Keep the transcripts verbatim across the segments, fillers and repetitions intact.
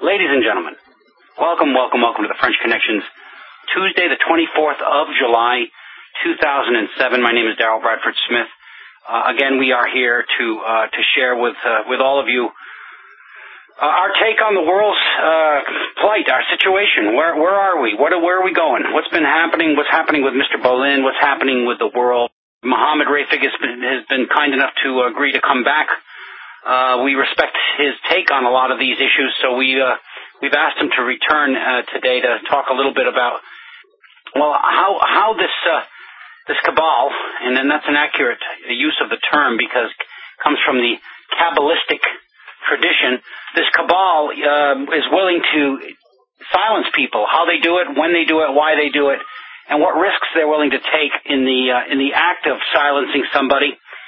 Ladies and gentlemen, welcome, welcome, welcome to the French Connections, Tuesday the twenty-fourth of July, two thousand seven. My name is Darrell Bradford Smith. Uh, again, we are here to uh, to share with uh, with all of you uh, our take on the world's uh, plight, our situation. Where where are we? What where are we going? What's been happening? What's happening with Mister Boleyn? What's happening with the world? Mohammed Rafik has been, has been kind enough to agree to come back. Uh, we respect his take on a lot of these issues, so we uh, we've asked him to return uh, today to talk a little bit about well how how this. Uh, This cabal, and then that's an accurate use of the term because it comes from the Kabbalistic tradition. This cabal uh, is willing to silence people, how they do it, when they do it, why they do it, and what risks they're willing to take in the uh, in the act of silencing somebody,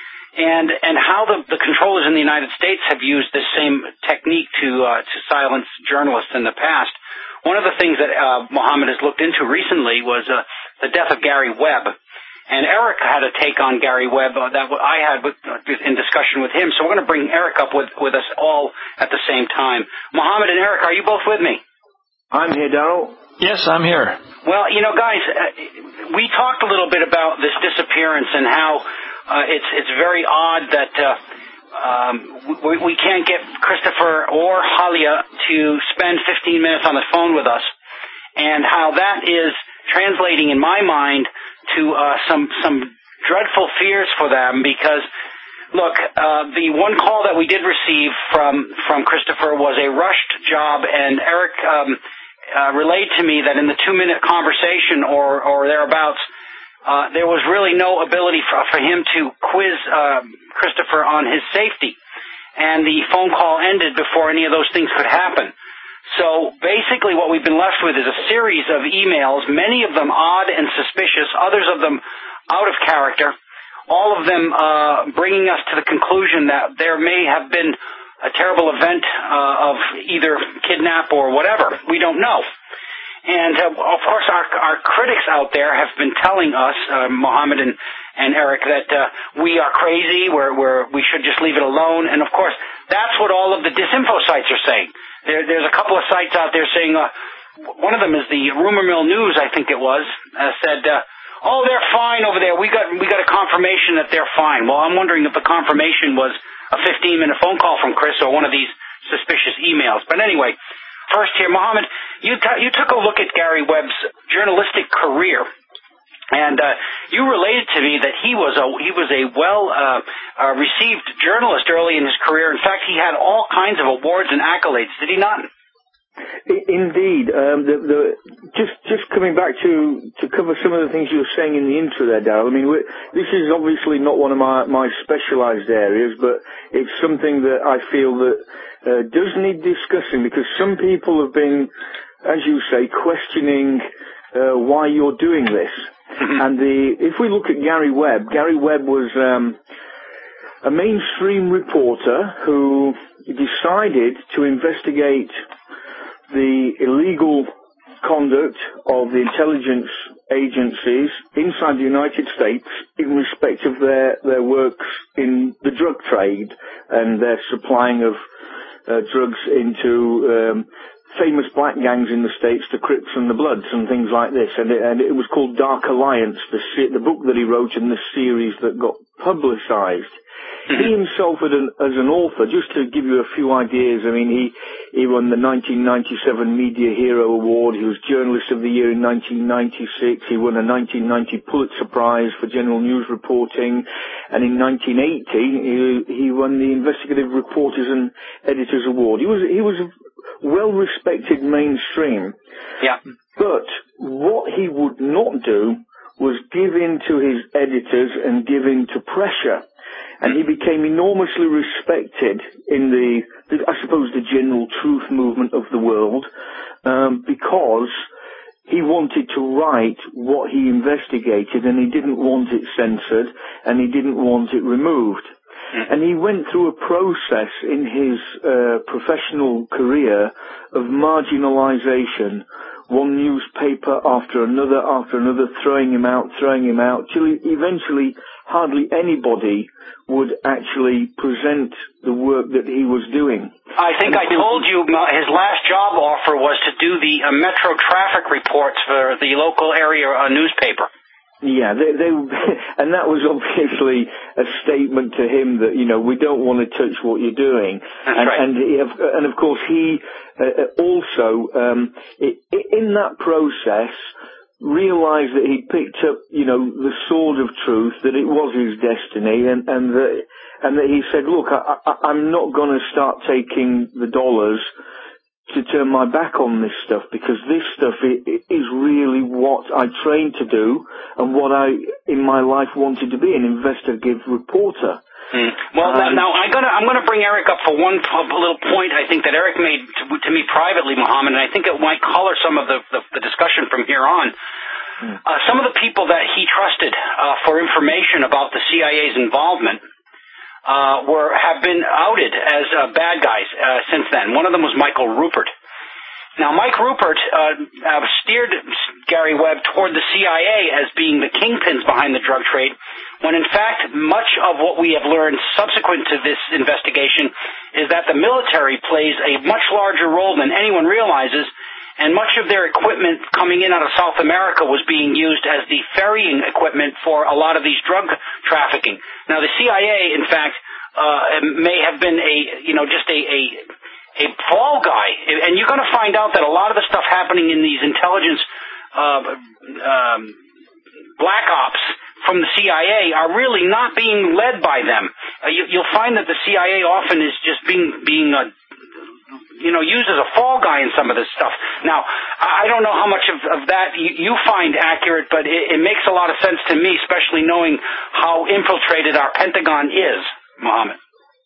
and and how the, the controllers in the United States have used this same technique to uh, to silence journalists in the past. One of the things that uh, Mohammed has looked into recently was uh, the death of Gary Webb. And Eric had a take on Gary Webb uh, that I had with, uh, in discussion with him. So we're going to bring Eric up with, with us all at the same time. Mohammed and Eric, are you both with me? I'm here, Darrell. Yes, I'm here. Well, you know, guys, uh, we talked a little bit about this disappearance and how uh, it's it's very odd that uh, um, we, we can't get Christopher or Halia to spend fifteen minutes on the phone with us, and how that is translating in my mind to uh, some some dreadful fears for them because, look, uh, the one call that we did receive from from Christopher was a rushed job, and Eric um, uh, relayed to me that in the two-minute conversation or, or thereabouts, uh, there was really no ability for, for him to quiz uh, Christopher on his safety, and the phone call ended before any of those things could happen. So basically what we've been left with is a series of emails, many of them odd and suspicious, others of them out of character, all of them uh, bringing us to the conclusion that there may have been a terrible event uh, of either kidnap or whatever. We don't know. And, uh, of course, our, our critics out there have been telling us, uh, Mohammed and, and Eric, that uh, we are crazy, we're, we're, we should just leave it alone. And, of course, that's what all of the disinfo sites are saying. There, there's a couple of sites out there saying, uh, one of them is the Rumor Mill News, I think it was, uh, said, uh, oh, they're fine over there. We got we got a confirmation that they're fine. Well, I'm wondering if the confirmation was a fifteen-minute phone call from Chris or one of these suspicious emails. But anyway, first here, Mohammed, you, t- you took a look at Gary Webb's journalistic career. And uh, you related to me that he was a he was a well uh, uh, received journalist early in his career. In fact, he had all kinds of awards and accolades. Did he not? Indeed. Um, the, the, just just coming back to to cover some of the things you were saying in the intro there, Darrell. I mean, we're, this is obviously not one of my my specialised areas, but it's something that I feel that uh, does need discussing because some people have been, as you say, questioning uh, why you're doing this. And the if we look at Gary Webb, Gary Webb was um, a mainstream reporter who decided to investigate the illegal conduct of the intelligence agencies inside the United States in respect of their, their works in the drug trade and their supplying of uh, drugs into um, famous black gangs in the States, the Crips and the Bloods and things like this. And it, and it was called Dark Alliance, the, the book that he wrote in the series that got publicized. He himself as an, as an author, just to give you a few ideas, I mean, he, he won the nineteen ninety-seven Media Hero Award. He was Journalist of the Year in nineteen ninety-six. He won a nineteen ninety Pulitzer Prize for General News Reporting. And in nineteen eighty, he, he won the Investigative Reporters and Editors Award. He was, he was well-respected mainstream. Yeah. But what he would not do was give in to his editors and give in to pressure. And he became enormously respected in the, the I suppose, the general truth movement of the world, um, because he wanted to write what he investigated and he didn't want it censored and he didn't want it removed. And he went through a process in his uh, professional career of marginalization, one newspaper after another after another, throwing him out, throwing him out, till he eventually hardly anybody would actually present the work that he was doing. I think I told you his last job offer was to do the uh, metro traffic reports for the local area uh, newspaper. Yeah, they, they, and that was obviously a statement to him that, you know, we don't want to touch what you're doing. That's and, right. and, and of course he uh, also, um, in that process, realized that he picked up, you know, the sword of truth, that it was his destiny, and, and that, and that he said, look, I, I, I'm not going to start taking the dollars to turn my back on this stuff, because this stuff it, it is really what I trained to do and what I, in my life, wanted to be, an investigative reporter. Hmm. Well, um, now I'm gonna I'm gonna bring Eric up for one a little point I think that Eric made to, to me privately, Muhammad, and I think it might color some of the, the, the discussion from here on. Hmm. Uh, some of the people that he trusted uh, for information about the C I A's involvement Uh, were have been outed as uh, bad guys uh, since then. One of them was Michael Rupert. Now, Mike Rupert uh, uh, steered Gary Webb toward the C I A as being the kingpins behind the drug trade, when in fact much of what we have learned subsequent to this investigation is that the military plays a much larger role than anyone realizes, and much of their equipment coming in out of South America was being used as the ferrying equipment for a lot of these drug trafficking. Now, the C I A, in fact, uh, may have been a, you know, just a, a, a fall guy. And you're going to find out that a lot of the stuff happening in these intelligence uh, um, black ops from the C I A are really not being led by them. Uh, you, you'll find that the C I A often is just being, being uh, you know, used as a fall guy in some of this stuff. Now, I don't know how much of, of that you, you find accurate, but it, it makes a lot of sense to me, especially knowing how infiltrated our Pentagon is, Mohammed.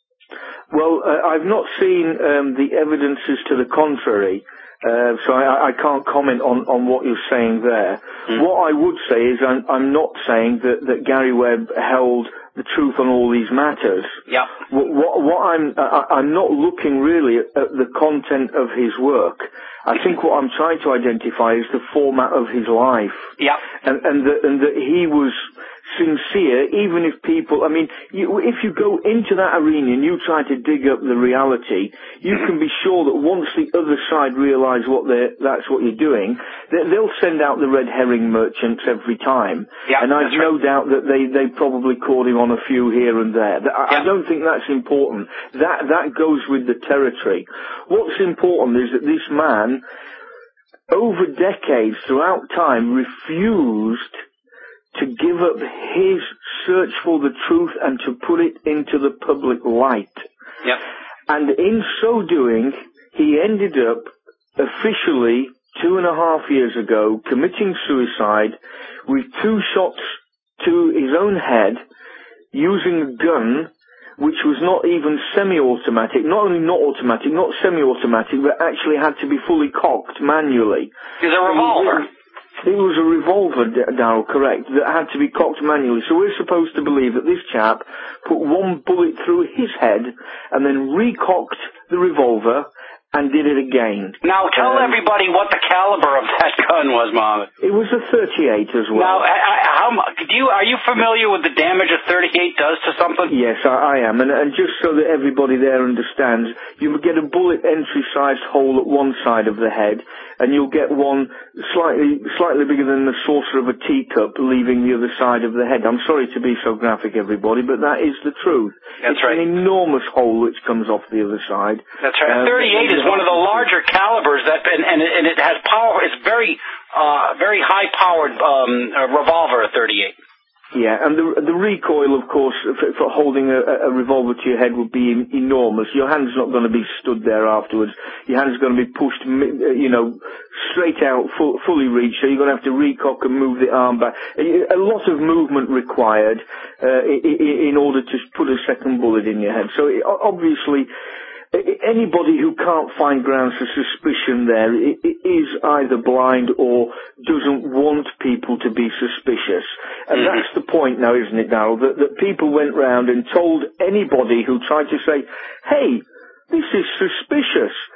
Well, uh, I've not seen um, the evidences to the contrary, uh, so I, I can't comment on, on what you're saying there. Mm. What I would say is I'm, I'm not saying that, that Gary Webb held the truth on all these matters. Yeah. What, what, what I'm I, I'm not looking really at, at the content of his work. I think what I'm trying to identify is the format of his life. Yeah. And and that and that he was sincere, even if people, I mean, you, if you go into that arena and you try to dig up the reality, you can be sure that once the other side realise what they're, that's what you're doing, they, they'll send out the red herring merchants every time. Yeah, and I've no right. doubt that they, they probably caught him on a few here and there. I, yeah. I don't think that's important. That, that goes with the territory. What's important is that this man, over decades, throughout time, refused to give up his search for the truth and to put it into the public light. Yep. And in so doing, he ended up officially two and a half years ago committing suicide with two shots to his own head using a gun which was not even semi-automatic, not only not automatic, not semi-automatic, but actually had to be fully cocked manually. It's a revolver. It was a revolver, Darryl, correct, that had to be cocked manually. So we're supposed to believe that this chap put one bullet through his head and then recocked the revolver and did it again. Now, tell um, everybody what the caliber of that gun was, Mohammed. It was a thirty-eight as well. Now, I, I, how, do you, are you familiar with the damage a thirty-eight does to something? Yes, I, I am. And, and just so that everybody there understands, you would get a bullet entry-sized hole at one side of the head, and you'll get one slightly slightly bigger than the saucer of a teacup leaving the other side of the head. I'm sorry to be so graphic, everybody, but that is the truth. That's it's right. It's an enormous hole which comes off the other side. That's right. A thirty-eight um, is one of the larger calibers that, and, and, and it has power. It's very, uh, very high-powered um, uh, revolver. A thirty-eight. Yeah, and the the recoil, of course, for, for holding a, a revolver to your head would be enormous. Your hand's not going to be stood there afterwards. Your hand's going to be pushed, you know, straight out, full, fully reached. So you're going to have to recock and move the arm back. A lot of movement required uh, in order to put a second bullet in your head. So it, obviously, anybody who can't find grounds for suspicion there is either blind or doesn't want people to be suspicious. And mm-hmm. that's the point now, isn't it, Darryl? That, that people went round and told anybody who tried to say, hey, this is suspicious.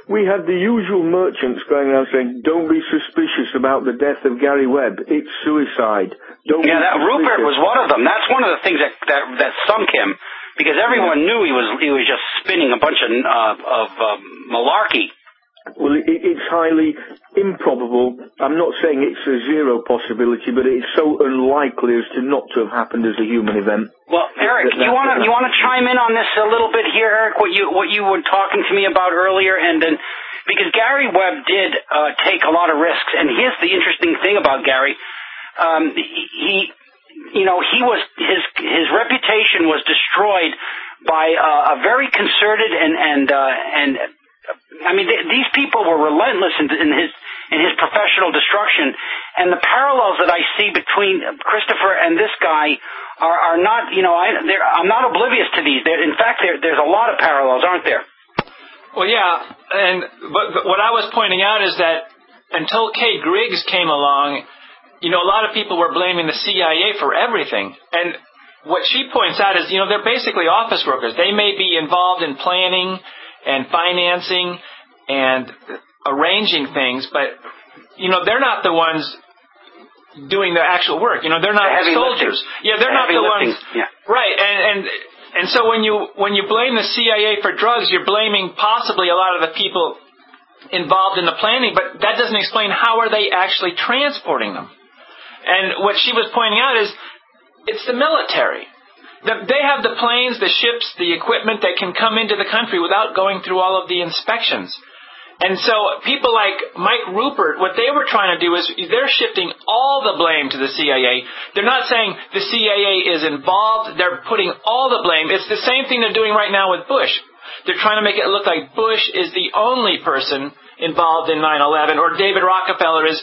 we had the usual merchants going around saying, don't be suspicious about the death of Gary Webb. It's suicide. Don't yeah, be that suspicious. Rupert was one of them. That's one of the things that that, that sunk him, because everyone knew he was he was just spinning a bunch of uh, of uh, malarkey. Well, it, it's highly improbable. I'm not saying it's a zero possibility, but it's so unlikely as to not to have happened as a human event. Well, Eric, that, you want to you want to chime in on this a little bit here, Eric? What you what you were talking to me about earlier, and then because Gary Webb did uh, take a lot of risks, and here's the interesting thing about Gary. Um, he, you know, he was his his reputation was destroyed by uh, a very concerted and and uh, and. I mean, th- these people were relentless in, in his in his professional destruction, and the parallels that I see between Christopher and this guy are, are not, you know, I, I'm not oblivious to these. They're, in fact, there's a lot of parallels, aren't there? Well, yeah, and but, but what I was pointing out is that until Kay Griggs came along, you know, a lot of people were blaming the C I A for everything, and what she points out is, you know, they're basically office workers. They may be involved in planning and financing and arranging things, but, you know, they're not the ones doing the actual work. You know, they're not the soldiers. Lifting. Yeah, they're the not the lifting. ones. Yeah. Right, and, and and so when you when you blame the C I A for drugs, you're blaming possibly a lot of the people involved in the planning, but that doesn't explain how are they actually transporting them. And what she was pointing out is it's the military. They have the planes, the ships, the equipment that can come into the country without going through all of the inspections. And so people like Mike Rupert, what they were trying to do is they're shifting all the blame to the C I A. They're not saying the C I A is involved. They're putting all the blame. It's the same thing they're doing right now with Bush. They're trying to make it look like Bush is the only person involved in nine eleven, or David Rockefeller is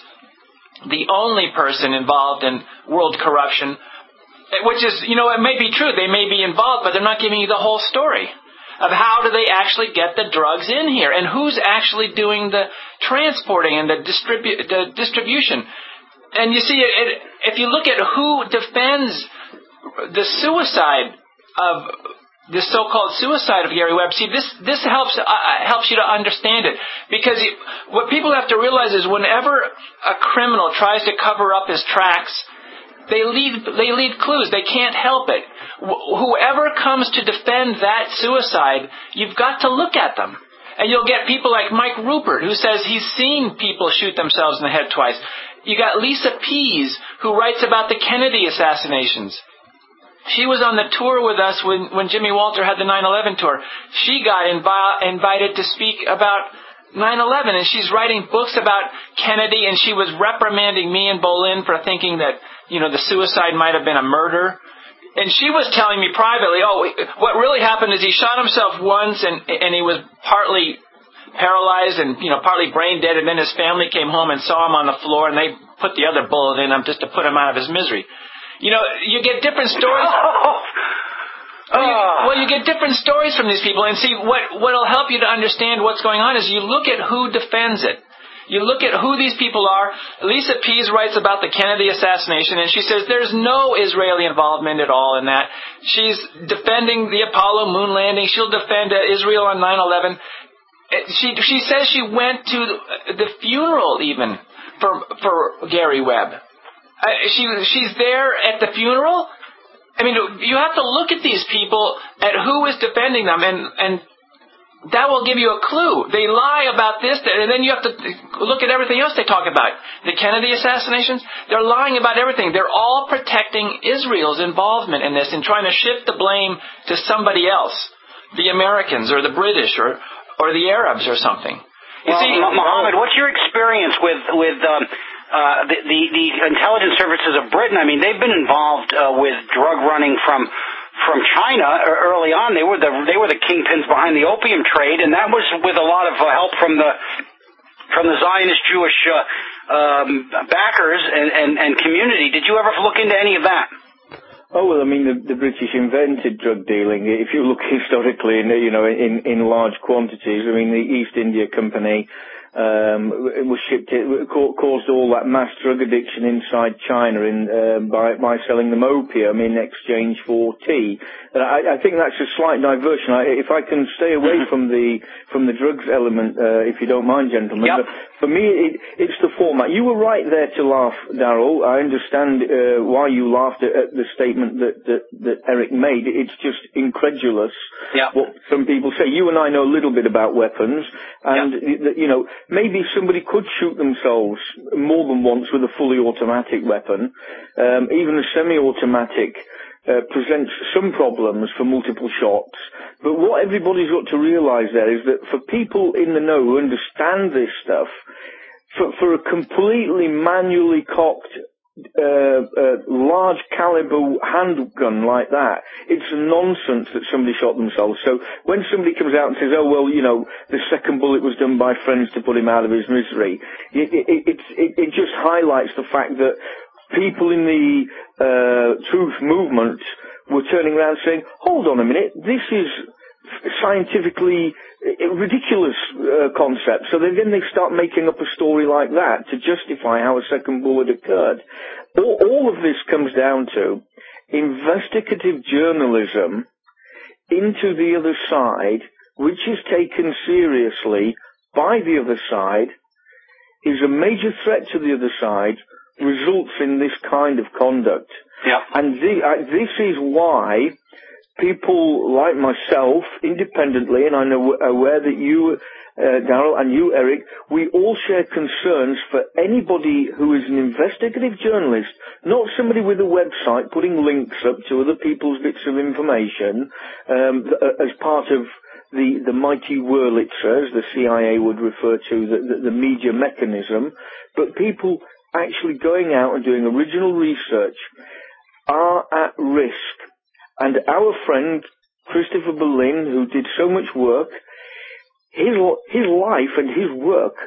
the only person involved in world corruption. Which is, you know, it may be true. They may be involved, but they're not giving you the whole story of how do they actually get the drugs in here and who's actually doing the transporting and the, distribu- the distribution. And you see, it, it, if you look at who defends the suicide of the so-called suicide of Gary Webb, see, this this helps uh, helps you to understand it. Because it, what people have to realize is whenever a criminal tries to cover up his tracks, They leave, they leave clues. They can't help it. Wh- whoever comes to defend that suicide, you've got to look at them. And you'll get people like Mike Rupert, who says he's seen people shoot themselves in the head twice. You got Lisa Pease, who writes about the Kennedy assassinations. She was on the tour with us when, when Jimmy Walter had the nine eleven tour. She got invi- invited to speak about nine eleven, and she's writing books about Kennedy, and she was reprimanding me and Bolin for thinking that, you know, the suicide might have been a murder. And she was telling me privately, oh, what really happened is he shot himself once and and he was partly paralyzed and, you know, partly brain dead, and then his family came home and saw him on the floor, and they put the other bullet in him just to put him out of his misery. You know, you get different stories. Oh. Well, you, well, you get different stories from these people, and see, what what'll help you to understand what's going on is you look at who defends it. You look at who these people are. Lisa Pease writes about the Kennedy assassination, and she says there's no Israeli involvement at all in that. She's defending the Apollo moon landing. She'll defend uh, Israel on nine eleven. She she says she went to the funeral even for for Gary Webb. Uh, she she's there at the funeral. I mean, you have to look at these people, at who is defending them, and and that will give you a clue. They lie about this, and then you have to look at everything else they talk about. The Kennedy assassinations, they're lying about everything. They're all protecting Israel's involvement in this and trying to shift the blame to somebody else, the Americans or the British or or the Arabs or something. You well, see, Mohammed, what's your experience with with um, uh, the, the the intelligence services of Britain? I mean, they've been involved uh, with drug running from. From China early on. They were the they were the kingpins behind the opium trade, and that was with a lot of uh, help from the from the Zionist Jewish uh, um, backers and, and, and community. Did you ever look into any of that? Oh well, I mean the, the British invented drug dealing. If you look historically, in, you know, in in large quantities. I mean the East India Company Um, it was shipped. It caused all that mass drug addiction inside China in, uh, by by selling them opium in exchange for tea. And I, I think that's a slight diversion. I, if I can stay away mm-hmm. from the from the drugs element, uh, if you don't mind, gentlemen. Yep. But for me, it, it's the format. You were right there to laugh, Darryl. I understand uh, why you laughed at, at the statement that, that that Eric made. It's just incredulous yep. what some people say. You and I know a little bit about weapons, and yep. you know. Maybe somebody could shoot themselves more than once with a fully automatic weapon. Um, even a semi-automatic uh, presents some problems for multiple shots. But what everybody's got to realise there is that for people in the know who understand this stuff, for, for a completely manually cocked Uh, uh, large caliber handgun like that, it's nonsense that somebody shot themselves. So when somebody comes out and says, oh well, you know, the second bullet was done by friends to put him out of his misery, it, it, it, it, it just highlights the fact that people in the uh, truth movement were turning around saying, hold on a minute, this is scientifically ridiculous uh, concept. So then they start making up a story like that to justify how a second bullet occurred. All, all of this comes down to investigative journalism into the other side, which is taken seriously by the other side, is a major threat to the other side, results in this kind of conduct. Yeah. And the, uh, this is why people like myself, independently, and I know aware that you, uh, Darryl, and you, Eric, we all share concerns for anybody who is an investigative journalist, not somebody with a website putting links up to other people's bits of information um, as part of the, the mighty Wurlitzer, as the C I A would refer to, the, the, the media mechanism, but people actually going out and doing original research are at risk. And our friend, Christopher Berlin, who did so much work, his, his life and his work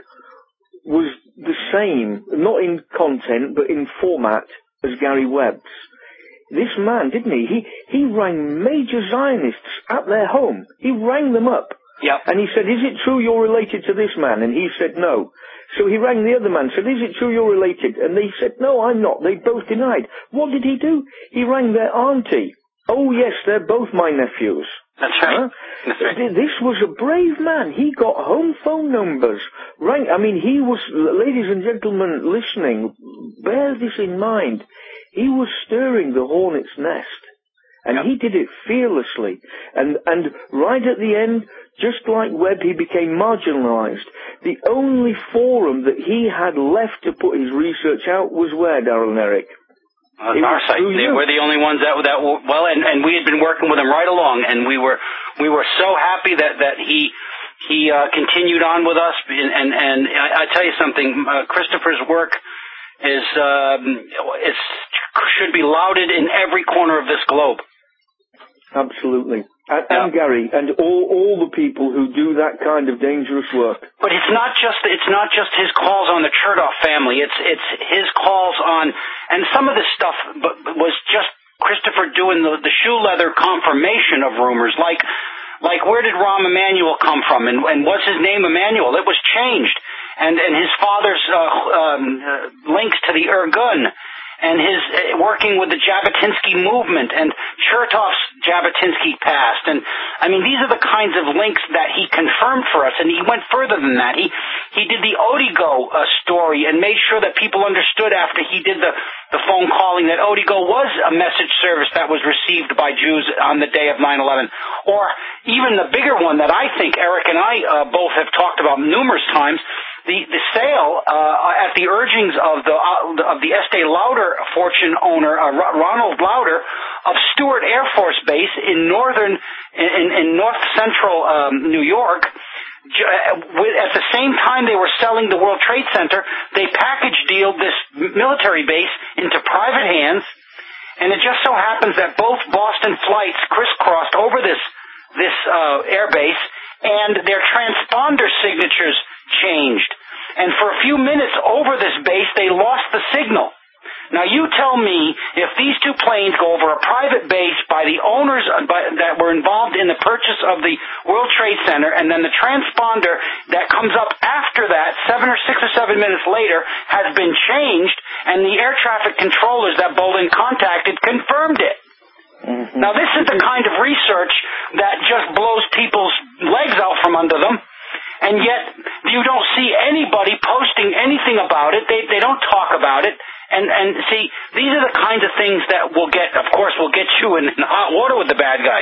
was the same, not in content, but in format as Gary Webb's. This man, didn't he? He, he rang major Zionists at their home. He rang them up. Yep. And he said, is it true you're related to this man? And he said, no. So he rang the other man, said, is it true you're related? And they said, no, I'm not. They both denied. What did he do? He rang their auntie. Oh, yes, they're both my nephews. That's right. Huh? That's right. This was a brave man. He got home phone numbers. Rang, I mean, he was, ladies and gentlemen listening, bear this in mind. He was stirring the hornet's nest. And yep. he did it fearlessly. And, and right at the end, just like Webb, he became marginalized. The only forum that he had left to put his research out was where, Darryl and Eric? Uh, our site. They were the only ones that that were, well, and, and we had been working with him right along, and we were we were so happy that that he he uh, continued on with us. And and, and I, I tell you something, uh, Christopher's work is um, is should be lauded in every corner of this globe. Absolutely. And, yeah. and Gary, and all all the people who do that kind of dangerous work. But it's not just it's not just his calls on the Chertoff family. It's it's his calls on, and some of this stuff was just Christopher doing the, the shoe leather confirmation of rumors, like like where did Rahm Emanuel come from, and, and was his name Emanuel? It was changed, and and his father's uh, um, uh, links to the Irgun. And his uh, working with the Jabotinsky movement and Chertoff's Jabotinsky past. And, I mean, these are the kinds of links that he confirmed for us. And he went further than that. He he did the Odigo uh, story and made sure that people understood after he did the, the phone calling that Odigo was a message service that was received by Jews on the day of nine eleven. Or even the bigger one that I think Eric and I uh, both have talked about numerous times, The, the sale, uh, at the urgings of the, uh, of the Estee Lauder fortune owner, uh, Ronald Lauder, of Stewart Air Force Base in northern, in, in north central, um, New York. At the same time they were selling the World Trade Center, they package dealed this military base into private hands, and it just so happens that both Boston flights crisscrossed over this, this, uh, air base, and their transponder signatures changed. And for a few minutes over this base, they lost the signal. Now, you tell me if these two planes go over a private base by the owners that were involved in the purchase of the World Trade Center, and then the transponder that comes up after that minutes later has been changed, and the air traffic controllers that Bolin contacted confirmed it. Mm-hmm. Now, this is the kind of research that just blows people's legs out from under them, and yet you don't see anybody posting anything about it. They they don't talk about it. And, and see, these are the kinds of things that will get, of course, will get you in hot water with the bad guys.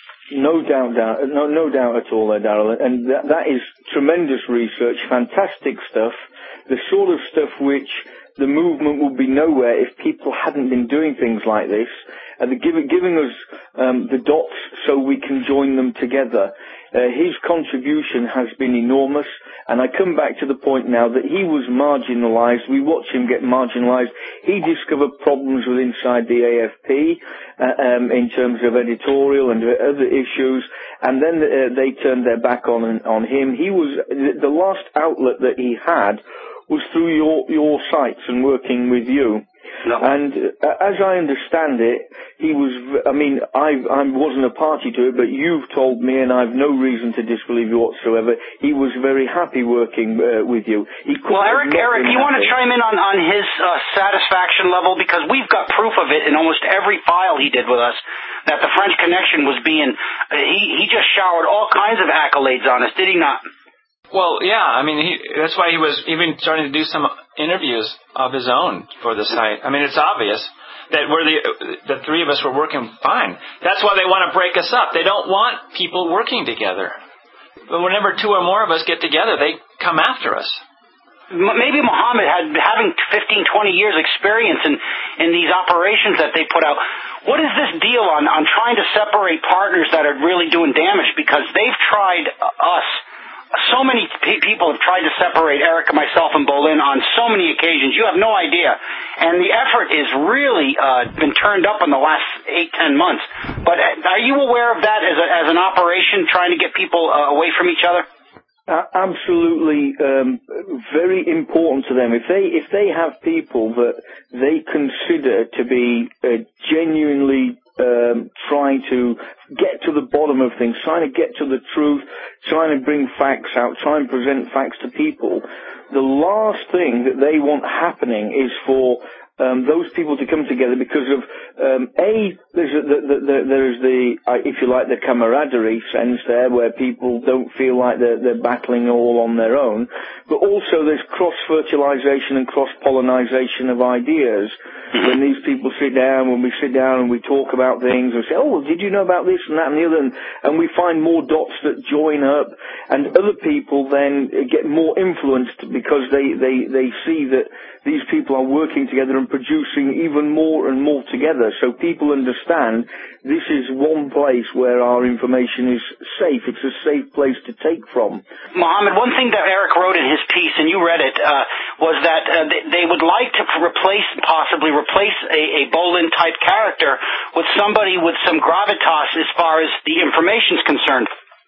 No doubt, no, no doubt at all there, Darrell. And that, that is tremendous research, fantastic stuff, the sort of stuff which the movement would be nowhere if people hadn't been doing things like this, and giving, giving us um, the dots so we can join them together. Uh, his contribution has been enormous, and I come back to the point now that he was marginalised. We watch him get marginalised. He discovered problems with inside the A F P uh, um, in terms of editorial and other issues, and then uh, they turned their back on on him. He was the last outlet that he had was through your your sites and working with you. No. And uh, as I understand it, he was, I mean, I, I wasn't a party to it, but you've told me, and I've no reason to disbelieve you whatsoever, he was very happy working uh, with you. He well, Eric, Eric, you want to chime in on, on his uh, satisfaction level? Because we've got proof of it in almost every file he did with us, that the French Connection was being, uh, he, he just showered all kinds of accolades on us, did he not? Well, yeah, I mean, he, that's why he was even starting to do some interviews of his own for the site. I mean, it's obvious that we're the, the three of us were working fine. That's why they want to break us up. They don't want people working together. But whenever two or more of us get together, they come after us. Maybe Mohammed had, having fifteen, twenty years experience in, in these operations that they put out. What is this deal on, on trying to separate partners that are really doing damage? Because they've tried us. So many pe- people have tried to separate Eric and myself and Bolin on so many occasions. You have no idea. And the effort is really uh, been turned up in the last eight, ten months. But are you aware of that as, a, as an operation, trying to get people uh, away from each other? Uh, absolutely, um, very important to them. If they if they have people that they consider to be uh, genuinely um, trying to get to the bottom of things, trying to get to the truth, trying to bring facts out, trying to present facts to people, the last thing that they want happening is for Um, those people to come together because of um, a there's a, the, the, the, there's the uh, if you like the camaraderie sense there where people don't feel like they're, they're battling all on their own, but also there's cross fertilization and cross pollinization of ideas when these people sit down when we sit down and we talk about things and say, oh, did you know about this and that and the other, and, and we find more dots that join up, and other people then get more influenced because they they they see that these people are working together and producing even more and more together. So people understand this is one place where our information is safe. It's a safe place to take from. Mohammed, one thing that Eric wrote in his piece, and you read it, uh, was that uh, they, they would like to replace, possibly replace a, a Bolin-type character with somebody with some gravitas as far as the information is concerned.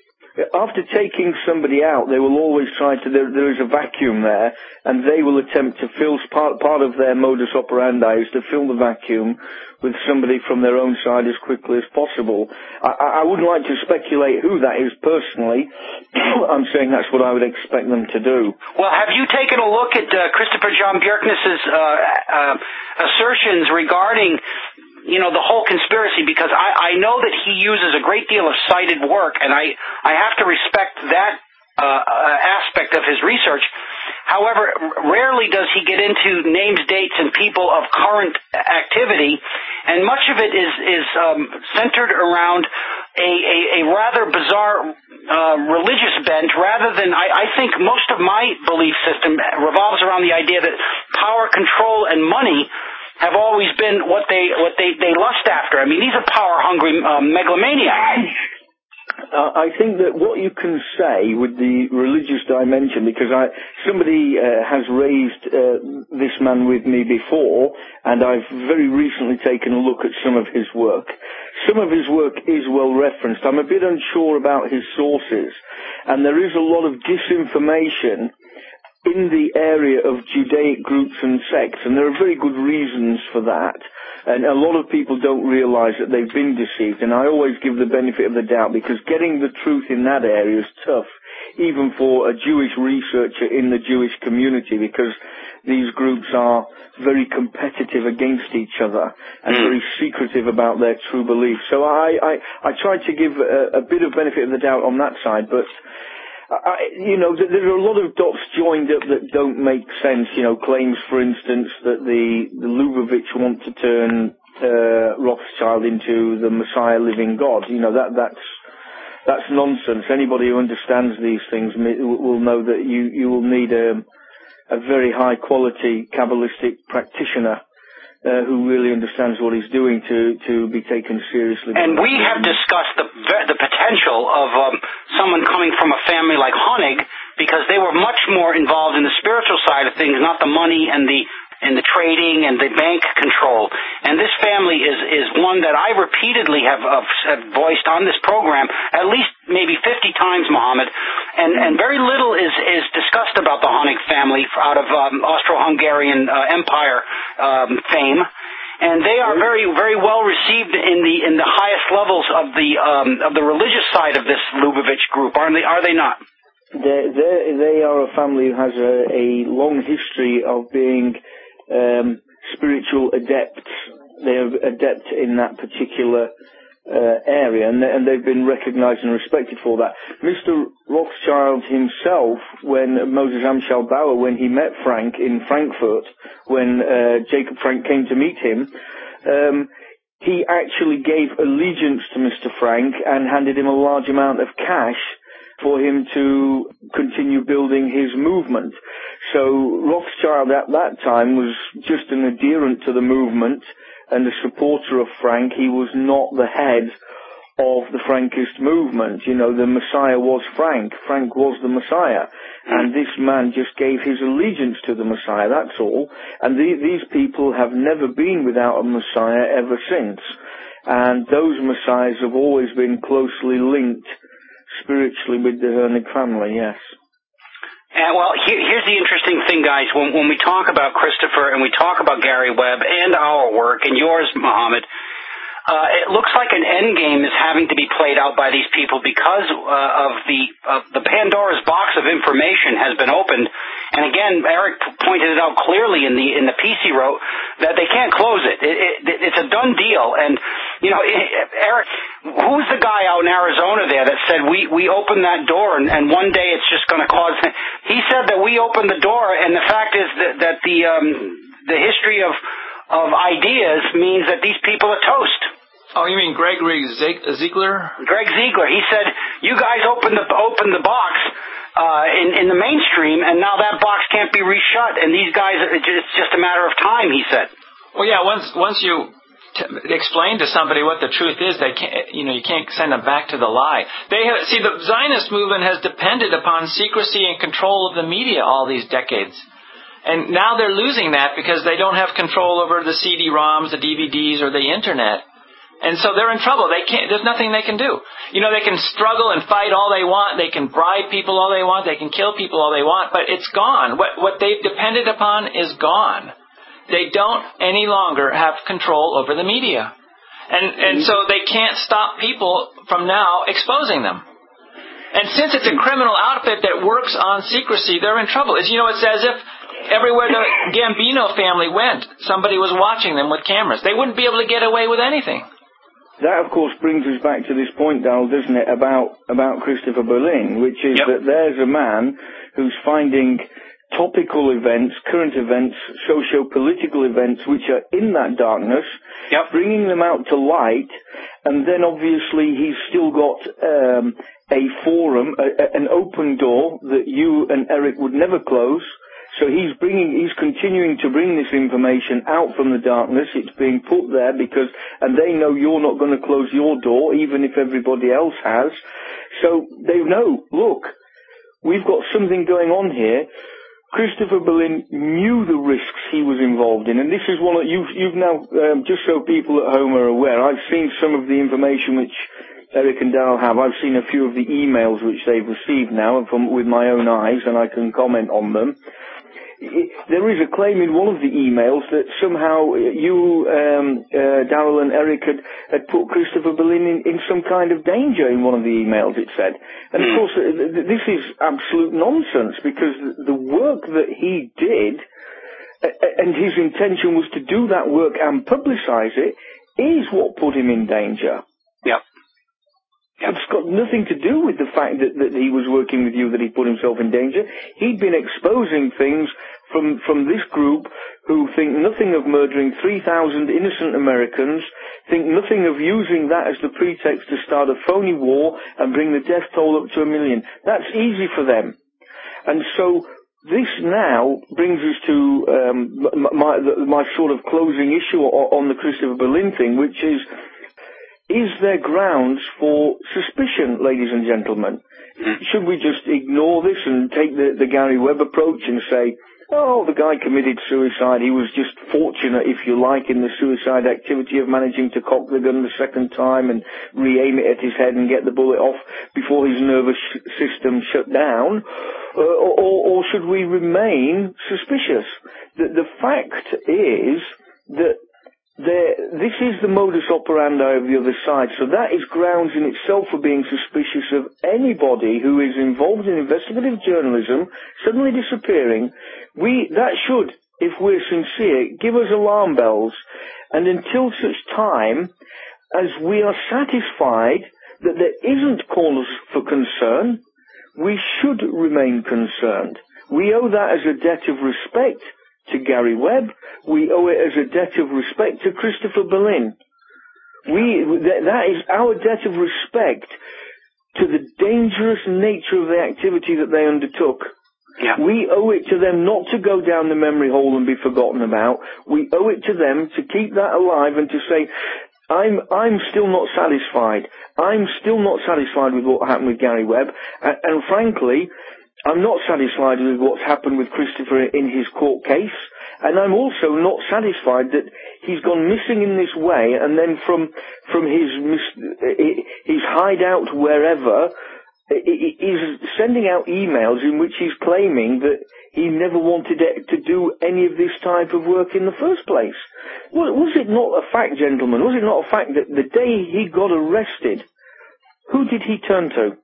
After taking somebody out, they will always try to, there, there is a vacuum there, and they will attempt to fill, part, part of their modus operandi is to fill the vacuum with somebody from their own side as quickly as possible. I, I wouldn't like to speculate who that is personally. I'm saying that's what I would expect them to do. Well, have you taken a look at uh, Christopher John Bjerknes's uh, uh, assertions regarding you know, the whole conspiracy, because I, I know that he uses a great deal of cited work, and I, I have to respect that uh, aspect of his research. However, rarely does he get into names, dates, and people of current activity, and much of it is, is um, centered around a, a, a rather bizarre uh, religious bent, rather than, I, I think most of my belief system revolves around the idea that power, control, and money have always been what they what they, they lust after. I mean, these are power-hungry um, megalomaniacs. Uh, I think that what you can say with the religious dimension, because I somebody uh, has raised uh, this man with me before, and I've very recently taken a look at some of his work. Some of his work is well referenced. I'm a bit unsure about his sources, and there is a lot of disinformation in the area of Judaic groups and sects, and there are very good reasons for that. And a lot of people don't realize that they've been deceived, and I always give the benefit of the doubt, because getting the truth in that area is tough. even for a Jewish researcher in the Jewish community, because these groups are very competitive against each other and mm. very secretive about their true beliefs. So I, I, I tried to give a, a bit of benefit of the doubt on that side, but I, you know, there are a lot of dots joined up that don't make sense. You know, claims, for instance, that the, the Lubavitch want to turn uh, Rothschild into the Messiah living God. You know, that that's that's nonsense. Anybody who understands these things will know that you, you will need a, a very high quality Kabbalistic practitioner Uh, who really understands what he's doing to, to be taken seriously. And we have discussed the the potential of um, someone coming from a family like Honig, because they were much more involved in the spiritual side of things, not the money and the and the trading and the bank control. And this family is, is one that I repeatedly have, uh, have voiced on this program, at least maybe fifty times, Mohammed. And, and very little is, is discussed about the Honig family out of um, Austro-Hungarian uh, Empire um, fame. And they are very, very well received in the in the highest levels of the um, of the religious side of this Lubavitch group, aren't they? Are they not? They're, they're, they are a family who has a, a long history of being um, spiritual adepts. They are adept in that particular uh, area, and, and they've been recognized and respected for that. Mister Rothschild himself, when Moses Amschel Bauer, when he met Frank in Frankfurt, when uh, Jacob Frank came to meet him, um, he actually gave allegiance to Mister Frank and handed him a large amount of cash for him to continue building his movement. So Rothschild at that time was just an adherent to the movement and a supporter of Frank. He was not the head of the Frankist movement. You know, the Messiah was Frank. Frank was the Messiah. And this man just gave his allegiance to the Messiah, that's all. And the, these people have never been without a Messiah ever since. And those Messiahs have always been closely linked spiritually with the Honig family, yes. And well, here, here's the interesting thing, guys. When, when we talk about Christopher and we talk about Gary Webb and our work and yours, Mohammed, uh, it looks like an end game is having to be played out by these people because uh, of the of the Pandora's box of information has been opened. And again, Eric pointed it out clearly in the in the piece he wrote that they can't close it. It, it. It's a done deal. And you know, Eric, who's the guy out in Arizona there that said we we opened that door and, and one day it's just going to cause? He said that we opened the door, and the fact is that that the um, the history of of ideas means that these people are toast. Oh, you mean Gregory Ziegler? Greg Ziegler. He said, you guys opened the, opened the box uh, in, in the mainstream, and now that box can't be reshut, and these guys, it's just a matter of time, he said. Well, yeah, once once you t- explain to somebody what the truth is, they can't, you know, you can't send them back to the lie. They have, see, the Zionist movement has depended upon secrecy and control of the media all these decades. And now they're losing that because they don't have control over the C D ROMs, the D V Ds, or the Internet. And so they're in trouble. They can't, there's nothing they can do. You know, they can struggle and fight all they want. They can bribe people all they want. They can kill people all they want. But it's gone. What, what they've depended upon is gone. They don't any longer have control over the media. And, and so they can't stop people from now exposing them. And since it's a criminal outfit that works on secrecy, they're in trouble. As you know, it's as if everywhere the Gambino family went, somebody was watching them with cameras. They wouldn't be able to get away with anything. That, of course, brings us back to this point, Darrell, doesn't it, about, about Christopher Berlin, which is yep. that there's a man who's finding topical events, current events, socio-political events which are in that darkness, yep. bringing them out to light, and then obviously he's still got um, a forum, a, a, an open door that you and Eric would never close. So he's bringing, he's continuing to bring this information out from the darkness. It's being put there because, and they know you're not going to close your door, even if everybody else has. So they know, look, we've got something going on here. Christopher Berlin knew the risks he was involved in, and this is one that you've, you've now, um, just so people at home are aware, I've seen some of the information which Eric and Darrell have. I've seen a few of the emails which they've received now from, with my own eyes, and I can comment on them. there is a claim in one of the emails that somehow you, um, uh, Daryl and Eric had, had put Christopher Berlin in, in some kind of danger in one of the emails, it said. And of course, this is absolute nonsense, because the work that he did, and his intention was to do that work and publicize it, is what put him in danger. Yep. Yep. It's got nothing to do with the fact that, that he was working with you, that he put himself in danger. He'd been exposing things from, from this group who think nothing of murdering three thousand innocent Americans, think nothing of using that as the pretext to start a phony war and bring the death toll up to a million. That's easy for them. And so this now brings us to um, my, my sort of closing issue on the Christopher Berlin thing, which is, is there grounds for suspicion, ladies and gentlemen? Should we just ignore this and take the, the Gary Webb approach and say, oh, the guy committed suicide, he was just fortunate, if you like, in the suicide activity of managing to cock the gun the second time and re-aim it at his head and get the bullet off before his nervous system shut down? Uh, or, or should we remain suspicious? The, the fact is that There, this is the modus operandi of the other side, so that is grounds in itself for being suspicious of anybody who is involved in investigative journalism suddenly disappearing. We, that should, if we're sincere, give us alarm bells, and until such time as we are satisfied that there isn't cause for concern, we should remain concerned. We owe that as a debt of respect to Gary Webb. We owe it as a debt of respect to Christopher Berlin. We, that, that is our debt of respect to the dangerous nature of the activity that they undertook. Yeah. We owe it to them not to go down the memory hole and be forgotten about. We owe it to them to keep that alive and to say, I'm, I'm still not satisfied. I'm still not satisfied with what happened with Gary Webb. And, and frankly, I'm not satisfied with what's happened with Christopher in his court case, and I'm also not satisfied that he's gone missing in this way, and then from from his his hideout wherever, he's sending out emails in which he's claiming that he never wanted to do any of this type of work in the first place. Was it not a fact, gentlemen, was it not a fact that the day he got arrested, who did he turn to?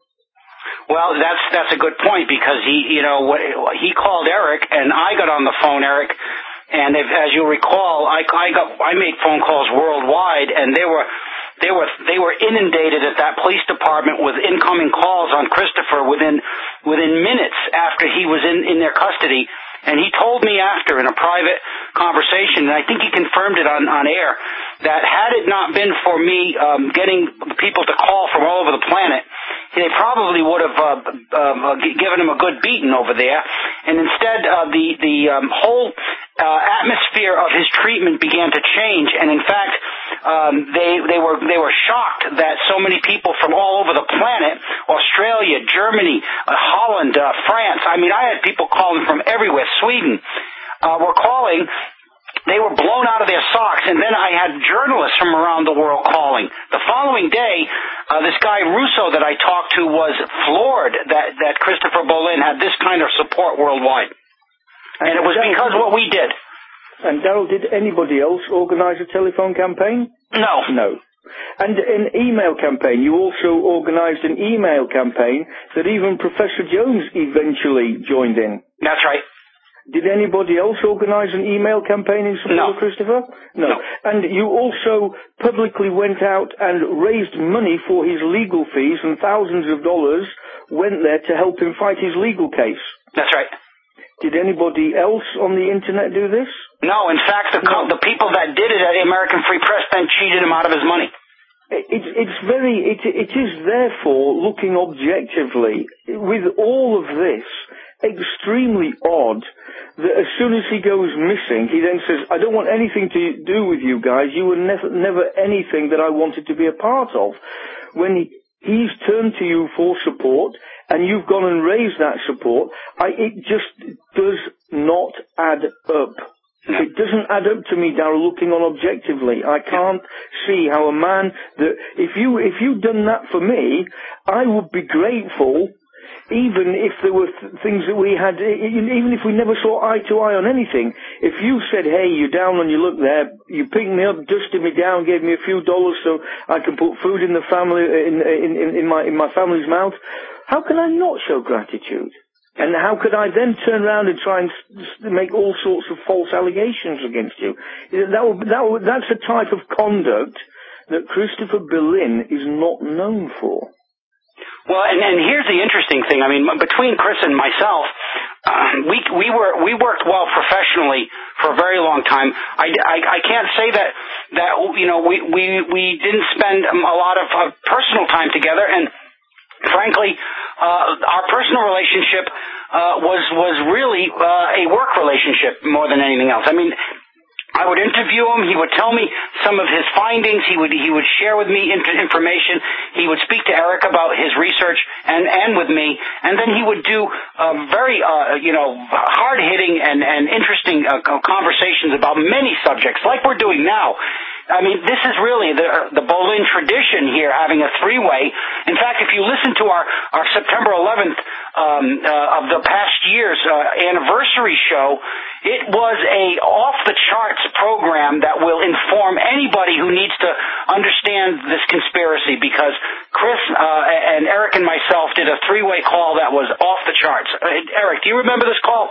Well, that's that's a good point, because he, you know, he called Eric, and I got on the phone, Eric, and if, as you recall, I, I got I made phone calls worldwide, and they were they were they were inundated at that police department with incoming calls on Christopher within within minutes after he was in in their custody. And he told me after, in a private conversation, and I think he confirmed it on, on air, that had it not been for me um, getting people to call from all over the planet, they probably would have uh, uh, given him a good beating over there. And instead, uh, the the um, whole uh, atmosphere of his treatment began to change. And in fact, um, they they were they were shocked that so many people from all over the planet, Australia, Germany, uh, Holland, uh, France. I mean, I had people calling from everywhere. Sweden uh, were calling. They were blown out of their socks, and then I had journalists from around the world calling. The following day, uh, this guy Russo that I talked to was floored that, that Christopher Berlin had this kind of support worldwide. And, and it was Darryl, because of what we did. And Daryl, did anybody else organize a telephone campaign? No. No. And an email campaign. You also organized an email campaign that even Professor Jones eventually joined in. That's right. Did anybody else organize an email campaign in support no. of Christopher? No. no. And you also publicly went out and raised money for his legal fees, and thousands of dollars went there to help him fight his legal case. That's right. Did anybody else on the internet do this? No. In fact, the, no. the people that did it at the American Free Press then cheated him out of his money. It's, it's very, it, it is therefore, looking objectively, with all of this, extremely odd that as soon as he goes missing, he then says, I don't want anything to do with you guys. You were never, never anything that I wanted to be a part of. When he, he's turned to you for support, and you've gone and raised that support, I, it just does not add up. It doesn't add up to me, Daryl, looking on objectively. I can't see how a man that, if you, if you'd done that for me, I would be grateful even if there were th- things that we had, even if we never saw eye to eye on anything, if you said, hey, you're down on your luck there, you picked me up, dusted me down, gave me a few dollars so I can put food in the family, in, in, in, in my, in my family's mouth, how can I not show gratitude? And how could I then turn around and try and make all sorts of false allegations against you? That would, that would, that's a type of conduct that Christopher Berlin is not known for. Well, and, and here's the interesting thing. I mean, between Chris and myself, uh, we we were we worked well professionally for a very long time. I, I, I can't say that that you know we we we didn't spend a lot of uh, personal time together, and frankly, uh, our personal relationship uh, was was really uh, a work relationship more than anything else. I mean, I would interview him. He would tell me some of his findings. He would he would share with me information. He would speak to Eric about his research and and with me. And then he would do uh, very uh, you know hard hitting and and interesting uh, conversations about many subjects, like we're doing now. I mean, this is really the the Berlin tradition here, having a three-way. In fact, if you listen to our, our September eleventh um, uh, of the past year's uh, anniversary show, it was a off-the-charts program that will inform anybody who needs to understand this conspiracy, because Chris uh, and Eric and myself did a three-way call that was off the charts. Uh, Eric, do you remember this call?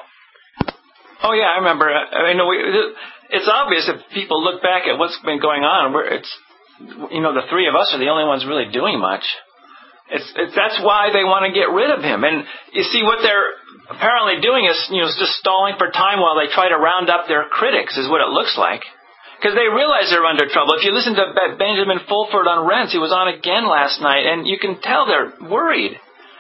Oh, yeah, I remember. I mean, we... It's obvious if people look back at what's been going on. We're, it's, you know, the three of us are the only ones really doing much. It's, it's that's why they want to get rid of him. And you see, what they're apparently doing is, you know, just stalling for time while they try to round up their critics, is what it looks like. Because they realize they're under trouble. If you listen to Benjamin Fulford on Rense, he was on again last night, and you can tell they're worried.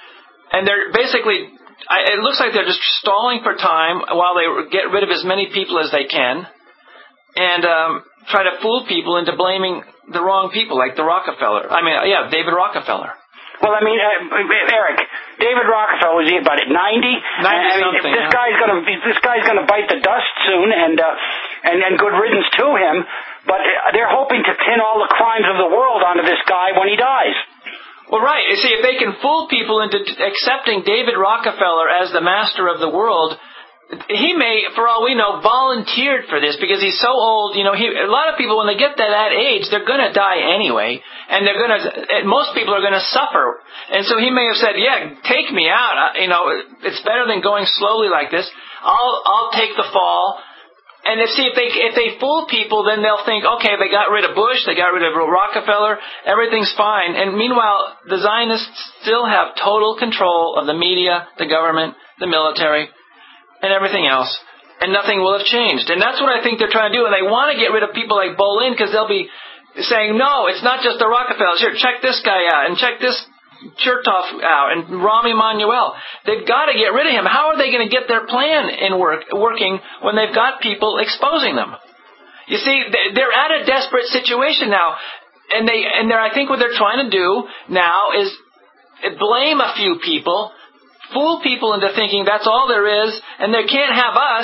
And they're basically, it looks like they're just stalling for time while they get rid of as many people as they can. And um, try to fool people into blaming the wrong people, like the Rockefeller. I mean, yeah, David Rockefeller. Well, I mean, uh, Eric, David Rockefeller was he about at ninety? Ninety I mean, something. This yeah. guy's gonna this guy's gonna bite the dust soon, and uh, and and good riddance to him. But they're hoping to pin all the crimes of the world onto this guy when he dies. Well, right. You see, if they can fool people into accepting David Rockefeller as the master of the world, he may, for all we know, volunteered for this because he's so old. You know, he, a lot of people, when they get to that age, they're going to die anyway, and they're going to. Most people are going to suffer, and so he may have said, "Yeah, take me out. You know, it's better than going slowly like this. I'll, I'll take the fall." And if see if they if they fool people, then they'll think, okay, they got rid of Bush, they got rid of Rockefeller, everything's fine. And meanwhile, the Zionists still have total control of the media, the government, the military, and everything else, and nothing will have changed. And that's what I think they're trying to do. And they want to get rid of people like Bolin because they'll be saying, no, it's not just the Rockefellers. Here, check this guy out, and check this Chertoff out, and Rami Manuel. They've got to get rid of him. How are they going to get their plan in work working when they've got people exposing them? You see, they're at a desperate situation now, and they and they're, I think what they're trying to do now is blame a few people, fool people into thinking that's all there is, and they can't have us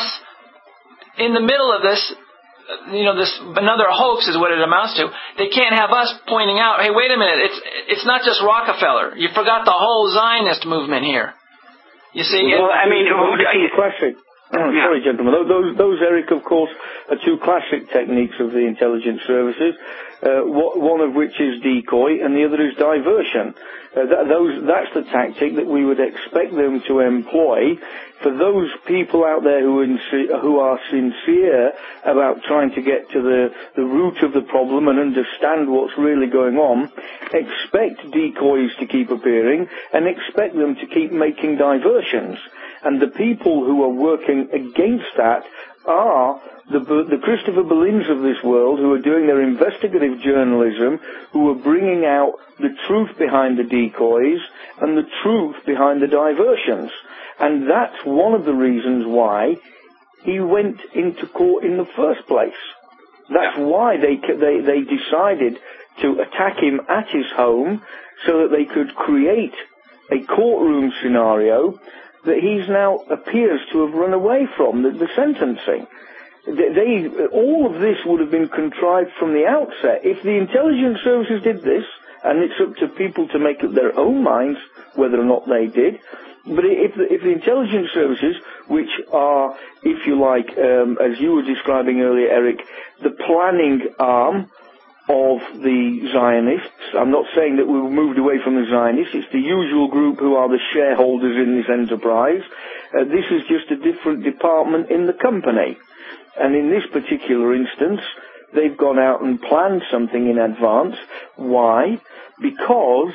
in the middle of this, you know, this another hoax is what it amounts to. They can't have us pointing out, hey, wait a minute, it's it's not just Rockefeller. You forgot the whole Zionist movement here. You see? Well, I mean, two classic. Oh, sorry, gentlemen. Those, those, Eric, of course, are two classic techniques of the intelligence services. Uh, one of which is decoy, and the other is diversion. Uh, that, those, that's the tactic that we would expect them to employ for those people out there who, insi- who are sincere about trying to get to the, the root of the problem and understand what's really going on. Expect decoys to keep appearing, and expect them to keep making diversions. And the people who are working against that are the, the Christopher Berlins of this world, who are doing their investigative journalism, who are bringing out the truth behind the decoys and the truth behind the diversions. And that's one of the reasons why he went into court in the first place. That's why they, they, they decided to attack him at his home, so that they could create a courtroom scenario that he's now appears to have run away from, the, the sentencing. They, they, all of this would have been contrived from the outset. If the intelligence services did this, and it's up to people to make up their own minds whether or not they did, But if the, if the intelligence services, which are, if you like, um, as you were describing earlier, Eric, the planning arm of the Zionists, I'm not saying that we've moved away from the Zionists, it's the usual group who are the shareholders in this enterprise. Uh, this is just a different department in the company. And in this particular instance, they've gone out and planned something in advance. Why? Because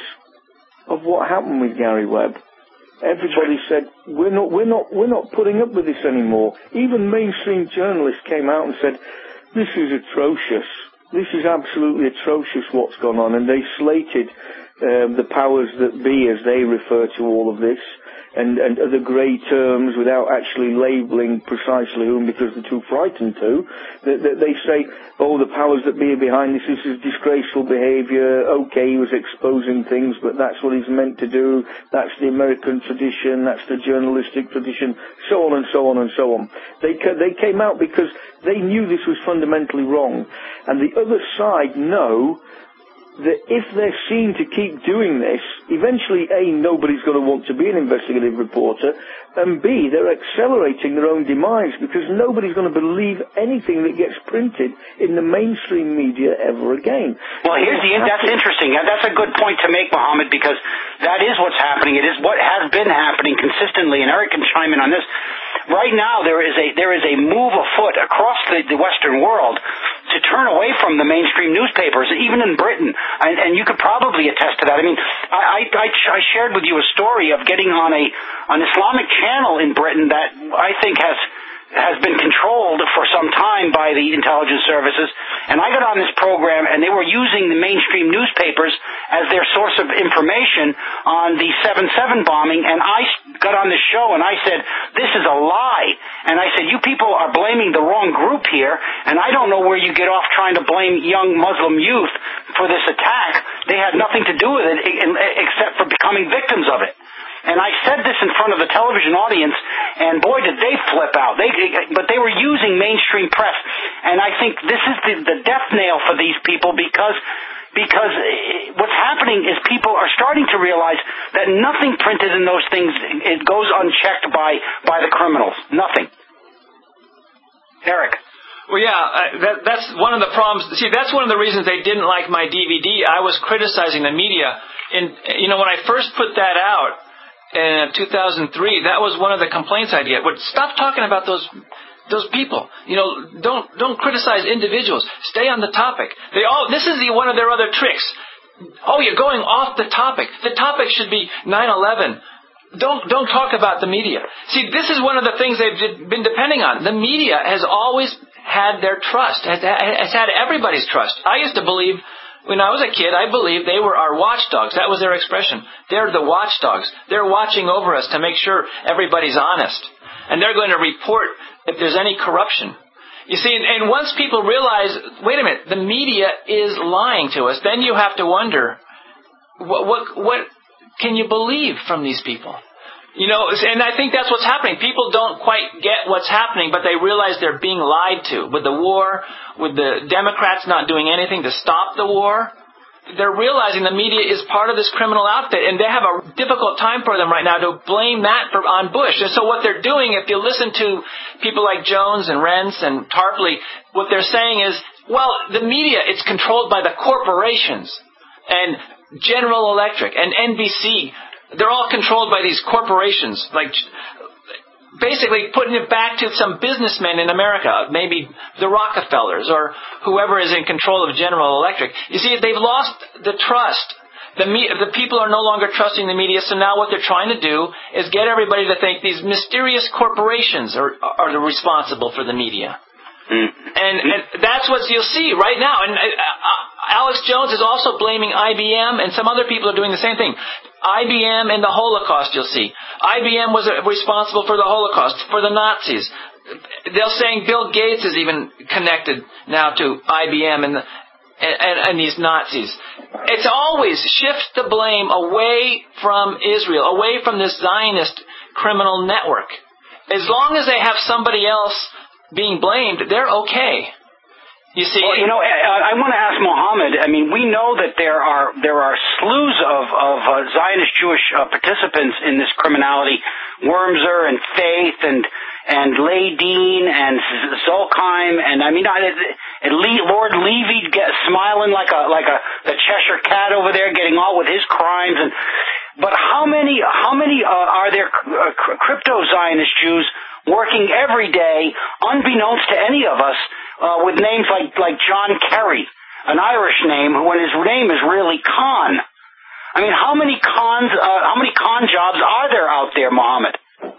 of what happened with Gary Webb. Everybody said, we're not, we're not, we're not putting up with this anymore. Even mainstream journalists came out and said, this is atrocious. This is absolutely atrocious what's gone on. And they slated um, the powers that be, as they refer to all of this, and, and other grey terms without actually labelling precisely whom, because they're too frightened to. They, they, they say, oh, the powers that be are behind this, this is disgraceful behaviour, okay, he was exposing things, but that's what he's meant to do, that's the American tradition, that's the journalistic tradition, so on and so on and so on. They, they came out because they knew this was fundamentally wrong. And the other side know that if they're seen to keep doing this, eventually, A, nobody's going to want to be an investigative reporter, and B, they're accelerating their own demise, because nobody's going to believe anything that gets printed in the mainstream media ever again. Well, here's the, that's interesting. That's a good point to make, Mohammed, because that is what's happening. It is what has been happening consistently, and Eric can chime in on this. Right now, there is a there is a move afoot across the, the Western world to turn away from the mainstream newspapers, even in Britain, and, and you could probably attest to that. I mean, I, I, I shared with you a story of getting on a an Islamic channel in Britain that I think has has been controlled for some time by the intelligence services, and I got on this program, and they were using the mainstream newspapers as their source of information on the seven seven bombing, and I got on the show, and I said, this is a lie, and I said, you people are blaming the wrong group here, and I don't know where you get off trying to blame young Muslim youth for this attack. They had nothing to do with it except for becoming victims of it. And I said this in front of the television audience, and boy, did they flip out. They, but they were using mainstream press, and I think this is the, the death nail for these people, because because what's happening is people are starting to realize that nothing printed in those things, it goes unchecked by by the criminals. Nothing. Eric. Well, yeah, uh, that, that's one of the problems. See, that's one of the reasons they didn't like my D V D. I was criticizing the media. And, you know, when I first put that out, in two thousand three, that was one of the complaints I'd get. Would stop talking about those those people. You know, don't don't criticize individuals. Stay on the topic. They all. This is the, one of their other tricks. Oh, you're going off the topic. The topic should be nine eleven. Don't don't talk about the media. See, this is one of the things they've been depending on. The media has always had their trust. Has, has had everybody's trust. I used to believe. When I was a kid, I believed they were our watchdogs. That was their expression. They're the watchdogs. They're watching over us to make sure everybody's honest. And they're going to report if there's any corruption. You see, and, and once people realize, wait a minute, the media is lying to us, then you have to wonder, what, what, what can you believe from these people? You know, and I think that's what's happening. People don't quite get what's happening, but they realize they're being lied to. With the war, with the Democrats not doing anything to stop the war, they're realizing the media is part of this criminal outfit, and they have a difficult time for them right now to blame that for, on Bush. And so what they're doing, if you listen to people like Jones and Rents and Tarpley, what they're saying is, well, the media, it's controlled by the corporations, and General Electric and N B C. They're all controlled by these corporations, like basically putting it back to some businessmen in America, maybe the Rockefellers or whoever is in control of General Electric. You see, they've lost the trust. The, me- the people are no longer trusting the media, so now what they're trying to do is get everybody to think these mysterious corporations are, are responsible for the media. Mm. And, and that's what you'll see right now. And uh, Alex Jones is also blaming I B M, and some other people are doing the same thing. I B M and the Holocaust, you'll see. I B M was responsible for the Holocaust, for the Nazis. They're saying Bill Gates is even connected now to I B M and, the, and, and these Nazis. It's always shift the blame away from Israel, away from this Zionist criminal network. As long as they have somebody else being blamed, they're okay. You see, well, you know, I, I want to ask Mohammed. I mean, we know that there are there are slews of of uh, Zionist Jewish uh, participants in this criminality, Wormser and Faith and and Ladine and Zolkheim, and I mean, I, and Le- Lord Levy get, smiling like a like a the Cheshire Cat over there, getting all with his crimes. And but how many how many uh, are there uh, crypto Zionist Jews working every day, unbeknownst to any of us? Uh, with names like, like John Kerry, an Irish name, when his name is really Khan. I mean, how many cons, uh, how many con jobs are there out there, Mohammed?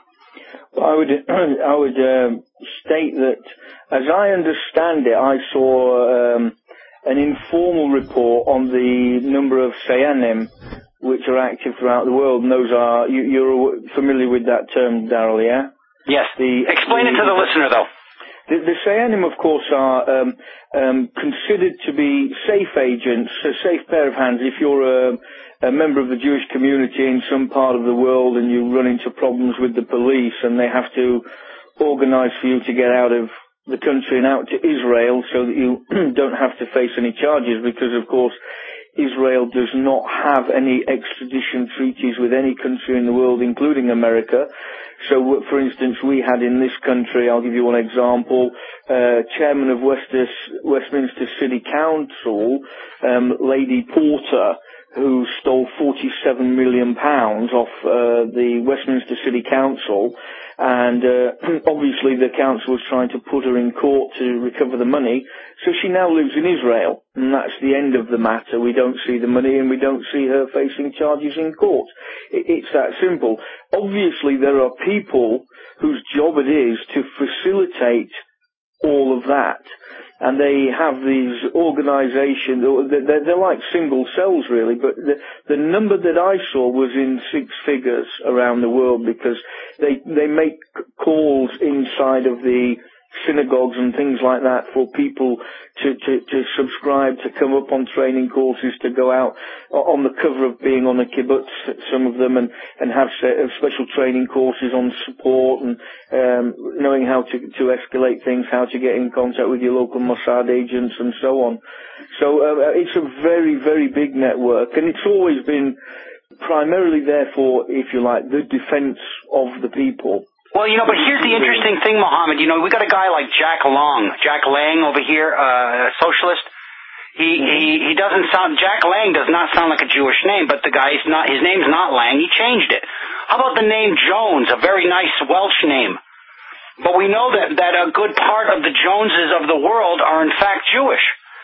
Well, I would, I would um, state that, as I understand it, I saw um, an informal report on the number of Sayanim which are active throughout the world, and those are, you, you're familiar with that term, Daryl, yeah? Yes. The, Explain the, it to the listener, though. The, the Sayanim, of course, are um, um, considered to be safe agents, a safe pair of hands. If you're a, a member of the Jewish community in some part of the world and you run into problems with the police and they have to organize for you to get out of the country and out to Israel so that you don't have to face any charges, because, of course, Israel does not have any extradition treaties with any country in the world, including America. So, for instance, we had in this country, I'll give you one example, uh, Chairman of Westis, Westminster City Council, um, Lady Porter, who stole forty-seven million pounds off uh, the Westminster City Council, and uh, obviously the council was trying to put her in court to recover the money, so she now lives in Israel, and that's the end of the matter. We don't see the money, and we don't see her facing charges in court. It's that simple. Obviously, there are people whose job it is to facilitate all of that, and they have these organizations, they're, they're like single cells really, but the, the number that I saw was in six figures around the world, because they, they make calls inside of the synagogues and things like that for people to, to, to subscribe, to come up on training courses, to go out on the cover of being on a kibbutz, some of them, and, and have special training courses on support and um, knowing how to, to escalate things, how to get in contact with your local Mossad agents and so on. So uh, it's a very, very big network, and it's always been primarily there for, if you like, the defense of the people. Well, you know, but here's the interesting thing, Mohammed. You know, we got a guy like Jack Lang, Jack Lang over here, uh, a socialist. He, he, he doesn't sound, Jack Lang does not sound like a Jewish name, but the guy's not, his name's not Lang, he changed it. How about the name Jones, a very nice Welsh name? But we know that, that a good part of the Joneses of the world are in fact Jewish.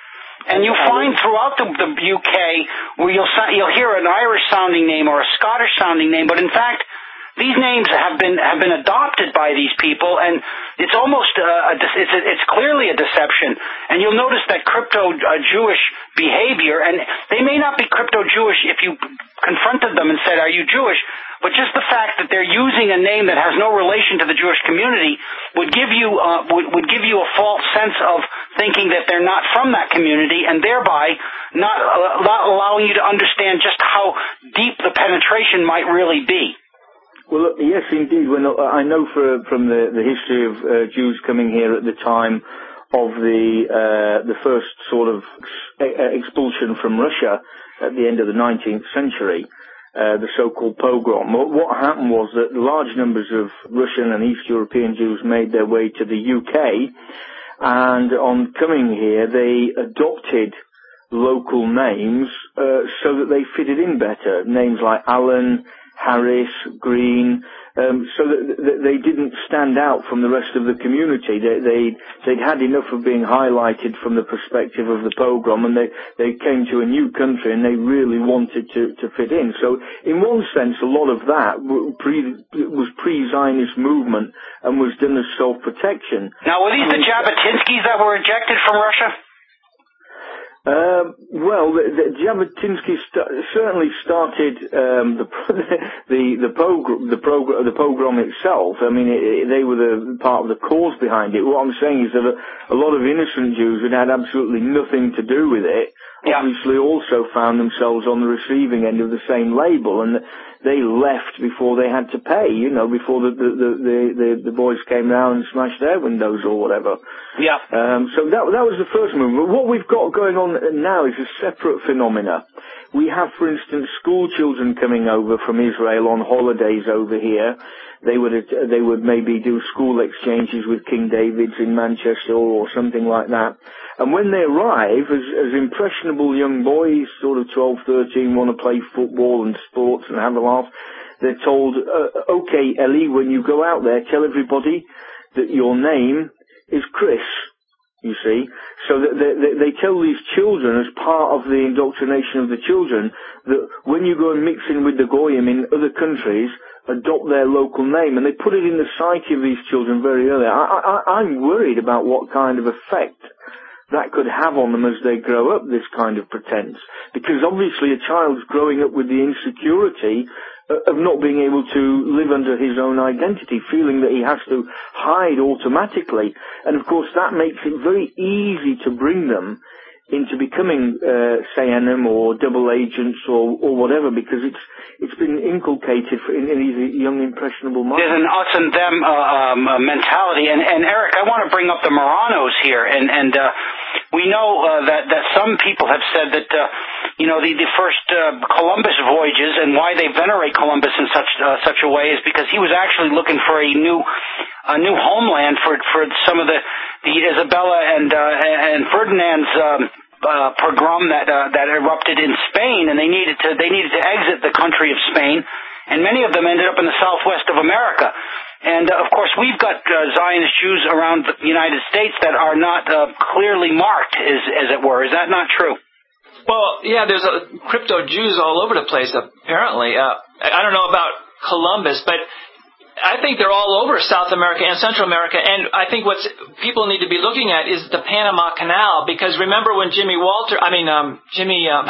And you find throughout the, the U K where you'll, you'll hear an Irish sounding name or a Scottish sounding name, but in fact, these names have been have been adopted by these people, and it's almost uh, a, it's a, it's clearly a deception. And you'll notice that crypto uh, Jewish behavior, and they may not be crypto Jewish if you confronted them and said, "Are you Jewish?" But just the fact that they're using a name that has no relation to the Jewish community would give you uh, would, would give you a false sense of thinking that they're not from that community, and thereby not, uh, not allowing you to understand just how deep the penetration might really be. Well, look, yes, indeed. When I know for, from the, the history of uh, Jews coming here at the time of the uh, the first sort of expulsion from Russia at the end of the nineteenth century, uh, the so-called pogrom. What happened was that large numbers of Russian and East European Jews made their way to the U K, and on coming here, they adopted local names uh, so that they fitted in better. Names like Allen, Harris, Green, um, so that they didn't stand out from the rest of the community. They, they, they'd had enough of being highlighted from the perspective of the pogrom, and they, they came to a new country and they really wanted to, to fit in. So in one sense, a lot of that pre, was pre-Zionist movement and was done as self-protection. Now, were these I mean, the Jabotinskys that were ejected from Russia? Um, well, the, the Jabotinsky st- certainly started um, the the the pogrom, the, progr- the pogrom itself. I mean, it, it, they were the part of the cause behind it. What I'm saying is that a, a lot of innocent Jews had had absolutely nothing to do with it yeah. obviously also found themselves on the receiving end of the same label, and they left before they had to pay, you know, before the the the, the, the boys came down and smashed their windows or whatever. Yeah. Um, so that that was the first movement. What we've got going on now is a separate phenomena. We have, for instance, school children coming over from Israel on holidays over here. They would they would maybe do school exchanges with King David's in Manchester or something like that. And when they arrive, as, as impressionable young boys, sort of twelve, thirteen, want to play football and sports and have a laugh, they're told, uh, okay, Ellie, when you go out there, tell everybody that your name is Chris, you see. So that they, they, they tell these children, as part of the indoctrination of the children, that when you go and mix in with the Goyim in other countries, adopt their local name. And they put it in the psyche of these children very early. I, I, I'm worried about what kind of effect that could have on them as they grow up, this kind of pretense. Because obviously a child's growing up with the insecurity of not being able to live under his own identity, feeling that he has to hide automatically. And of course that makes it very easy to bring them into becoming uh, C N M or double agents or, or whatever, because it's it's been inculcated for, in, in these young impressionable minds. There's an us and them uh, um, uh, mentality, and, and Eric, I want to bring up the Marranos here, and and uh, we know uh, that that some people have said that uh, you know the the first uh, Columbus voyages and why they venerate Columbus in such uh, such a way is because he was actually looking for a new a new homeland for for some of the the Isabella and uh, and Ferdinand's um, uh, pogrom that uh, that erupted in Spain, and they needed to they needed to exit the country of Spain, and many of them ended up in the southwest of America. And uh, of course, we've got uh, Zionist Jews around the United States that are not uh, clearly marked, as as it were. Is that not true? Well, yeah, there's a, crypto Jews all over the place. Apparently, uh, I don't know about Columbus, but I think they're all over South America and Central America, and I think what people need to be looking at is the Panama Canal, because remember when Jimmy Walter, I mean, um, Jimmy um,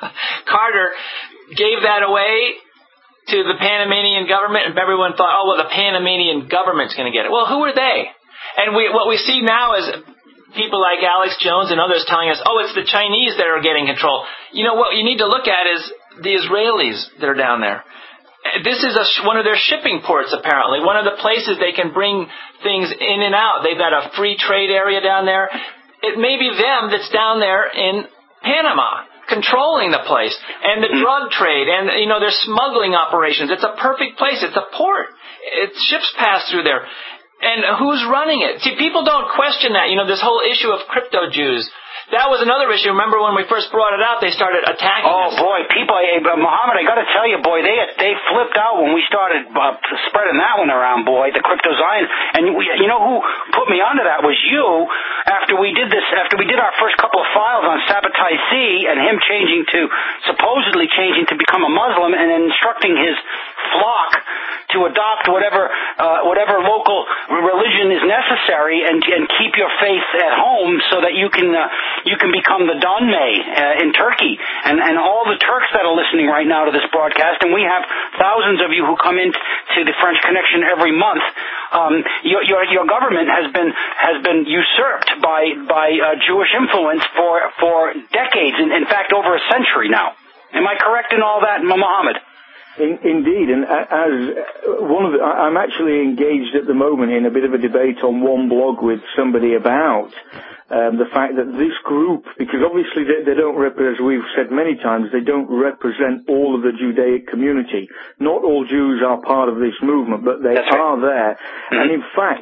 Carter gave that away to the Panamanian government, and everyone thought, oh, well, the Panamanian government's going to get it. Well, who are they? And we, what we see now is people like Alex Jones and others telling us, oh, it's the Chinese that are getting control. You know, what you need to look at is the Israelis that are down there. This is a, one of their shipping ports, apparently. One of the places they can bring things in and out. They've got a free trade area down there. It may be them that's down there in Panama, controlling the place. And the drug trade, and, you know, their smuggling operations. It's a perfect place. It's a port. It's, ships pass through there. And who's running it? See, people don't question that. You know, this whole issue of crypto Jews. That was another issue. Remember when we first brought it out, they started attacking Oh, us. boy, people, uh, Muhammad, I got to tell you, boy, they they flipped out when we started uh, spreading that one around, boy, the crypto Zion. And we, you know who put me onto that was you, after we did this, after we did our first couple of files on Sabbatai C and him changing to, supposedly changing to become a Muslim and instructing his flock to adopt whatever uh, whatever local religion is necessary and and keep your faith at home so that you can uh, you can become the Donmei uh, in Turkey, and and all the Turks that are listening right now to this broadcast, and we have thousands of you who come in to the French Connection every month. Um, your, your your government has been has been usurped by by uh, Jewish influence for for decades, in, in fact over a century now. Am I correct in all that, Muhammad? In, indeed, and as one of the, I'm actually engaged at the moment in a bit of a debate on one blog with somebody about um, the fact that this group, because obviously they, they don't represent, as we've said many times, they don't represent all of the Judaic community. Not all Jews are part of this movement, but they That's are right. there. Mm-hmm. And in fact,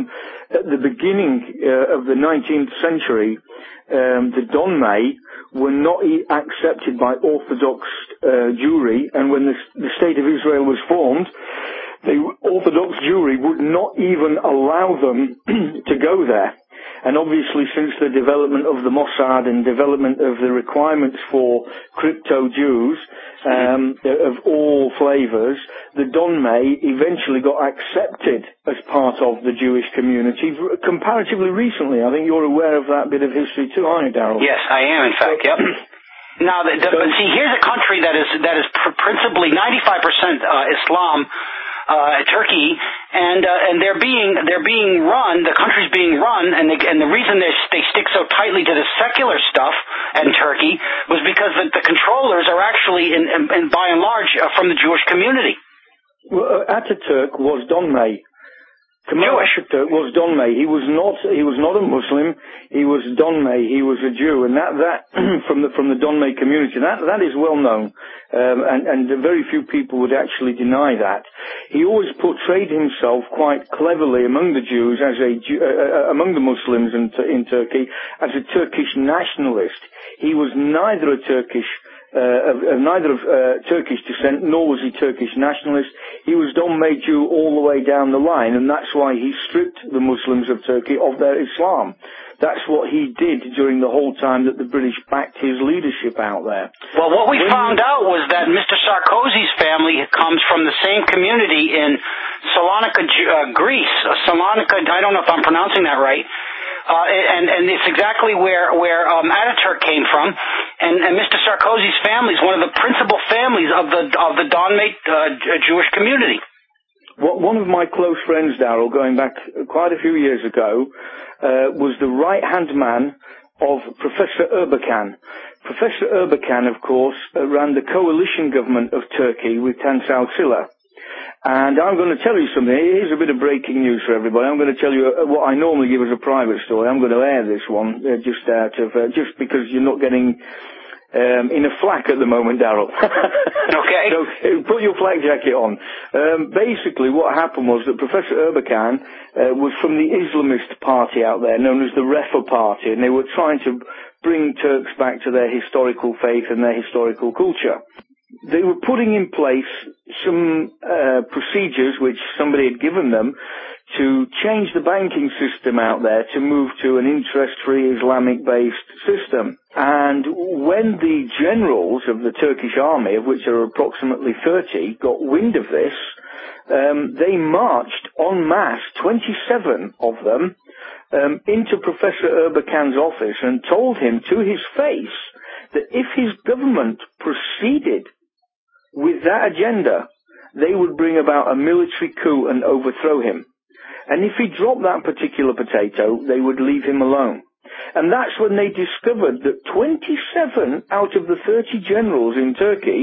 at the beginning uh, of the nineteenth century, um, the Donmei were not accepted by Orthodox uh, Jewry, and when the, the State of Israel was formed, the Orthodox Jewry would not even allow them to go there. And obviously, since the development of the Mossad and development of the requirements for crypto Jews um, of all flavors, the Donmei eventually got accepted as part of the Jewish community comparatively recently. I think you're aware of that bit of history too, aren't you, Darrell? Yes, I am, in fact, yep. Now, the, the, but see, here's a country that is that is pr- principally ninety-five percent uh, Islam, uh, Turkey, and uh, and they're being they're being run. The country's being run, and the, and the reason they they stick so tightly to the secular stuff in Turkey was because the, the controllers are actually, in, in, in by and large, uh, from the Jewish community. Well, uh, Ataturk was Donmei. Kemal Ataturk was Donmei. He was not. He was not a Muslim. He was Donmei. He was a Jew, and that that from the from the Donmei community. That that is well known, um, and and very few people would actually deny that. He always portrayed himself quite cleverly among the Jews as a uh, among the Muslims in, in Turkey as a Turkish nationalist. He was neither a Turkish. Uh, of, of neither of uh, Turkish descent, nor was he Turkish nationalist. He was Donmei Jew all the way down the line, and that's why he stripped the Muslims of Turkey of their Islam. That's what he did during the whole time that the British backed his leadership out there. Well, what we when found you... out was that Mister Sarkozy's family comes from the same community in Salonika, uh, Greece. Uh, Salonika, I don't know if I'm pronouncing that right. Uh, and, and it's exactly where, where um, Ataturk came from. And, and Mister Sarkozy's family is one of the principal families of the of the Donmei uh, Jewish community. One of my close friends, Darrell, going back quite a few years ago, uh, was the right-hand man of Professor Erbakan. Professor Erbakan, of course, uh, ran the coalition government of Turkey with Tansal Silla. And I'm going to tell you something. Here's a bit of breaking news for everybody. I'm going to tell you what I normally give as a private story. I'm going to air this one uh, just out of uh, just because you're not getting um, in a flak at the moment, Darrell. Okay. So uh, put your flak jacket on. Um, basically, what happened was that Professor Erbakan uh, was from the Islamist party out there, known as the Refah Party, and they were trying to bring Turks back to their historical faith and their historical culture. They were putting in place some uh, procedures which somebody had given them to change the banking system out there to move to an interest-free Islamic-based system. And when the generals of the Turkish army, of which there are approximately thirty, got wind of this, um, they marched en masse, twenty-seven of them, um, into Professor Erbakan's office and told him to his face that if his government proceeded with that agenda, they would bring about a military coup and overthrow him. And if he dropped that particular potato, they would leave him alone. And that's when they discovered that twenty-seven out of the thirty generals in Turkey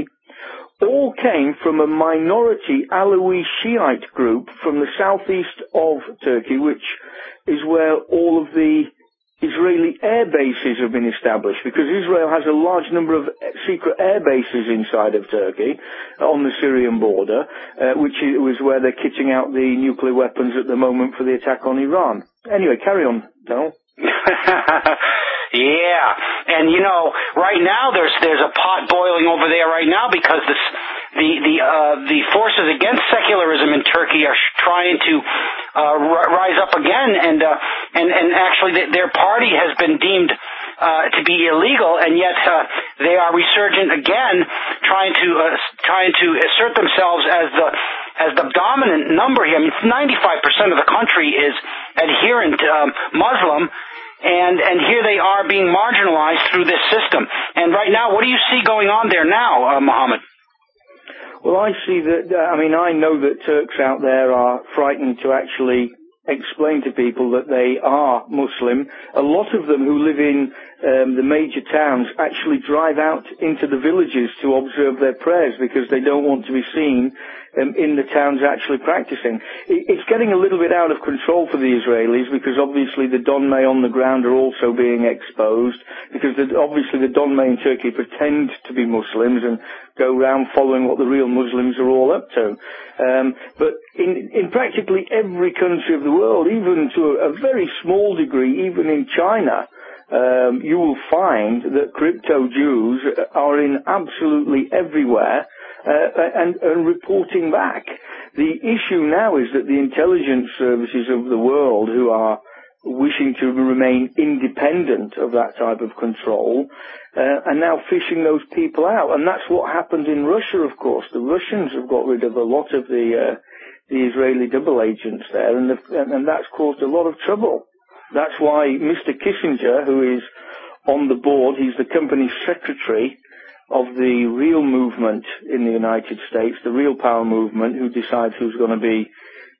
all came from a minority Alawi Shiite group from the southeast of Turkey, which is where all of the Israeli air bases have been established, because Israel has a large number of secret air bases inside of Turkey on the Syrian border, uh, which is where they're kitting out the nuclear weapons at the moment for the attack on Iran. Anyway, carry on, Donald. Yeah, and you know, right now there's there's a pot boiling over there right now because this the the uh, the forces against secularism in Turkey are trying to uh, r- rise up again, and uh, and and actually th- their party has been deemed uh, to be illegal, and yet uh, they are resurgent again, trying to uh, trying to assert themselves as the as the dominant number here. I mean, ninety-five percent of the country is adherent um, Muslim. And and here they are being marginalized through this system. And right now, what do you see going on there now, uh, Mohammed? Well, I see that, uh, I mean, I know that Turks out there are frightened to actually explain to people that they are Muslim. A lot of them who live in um, the major towns actually drive out into the villages to observe their prayers because they don't want to be seen um, in the towns actually practicing. It, it's getting a little bit out of control for the Israelis because obviously the Donmei on the ground are also being exposed because the, obviously the Donmei in Turkey pretend to be Muslims and go around following what the real Muslims are all up to. Um, but in, in practically every country of the world, even to a, a very small degree, even in China, um, you will find that crypto Jews are in absolutely everywhere uh, and, and reporting back. The issue now is that the intelligence services of the world, who are wishing to remain independent of that type of control, uh, are now fishing those people out. And that's what happened in Russia, of course. The Russians have got rid of a lot of the uh, the Israeli double agents there, and, the, and that's caused a lot of trouble. That's why Mister Kissinger, who is on the board, he's the company secretary of the Real Movement in the United States, the Real Power Movement, who decides who's going to be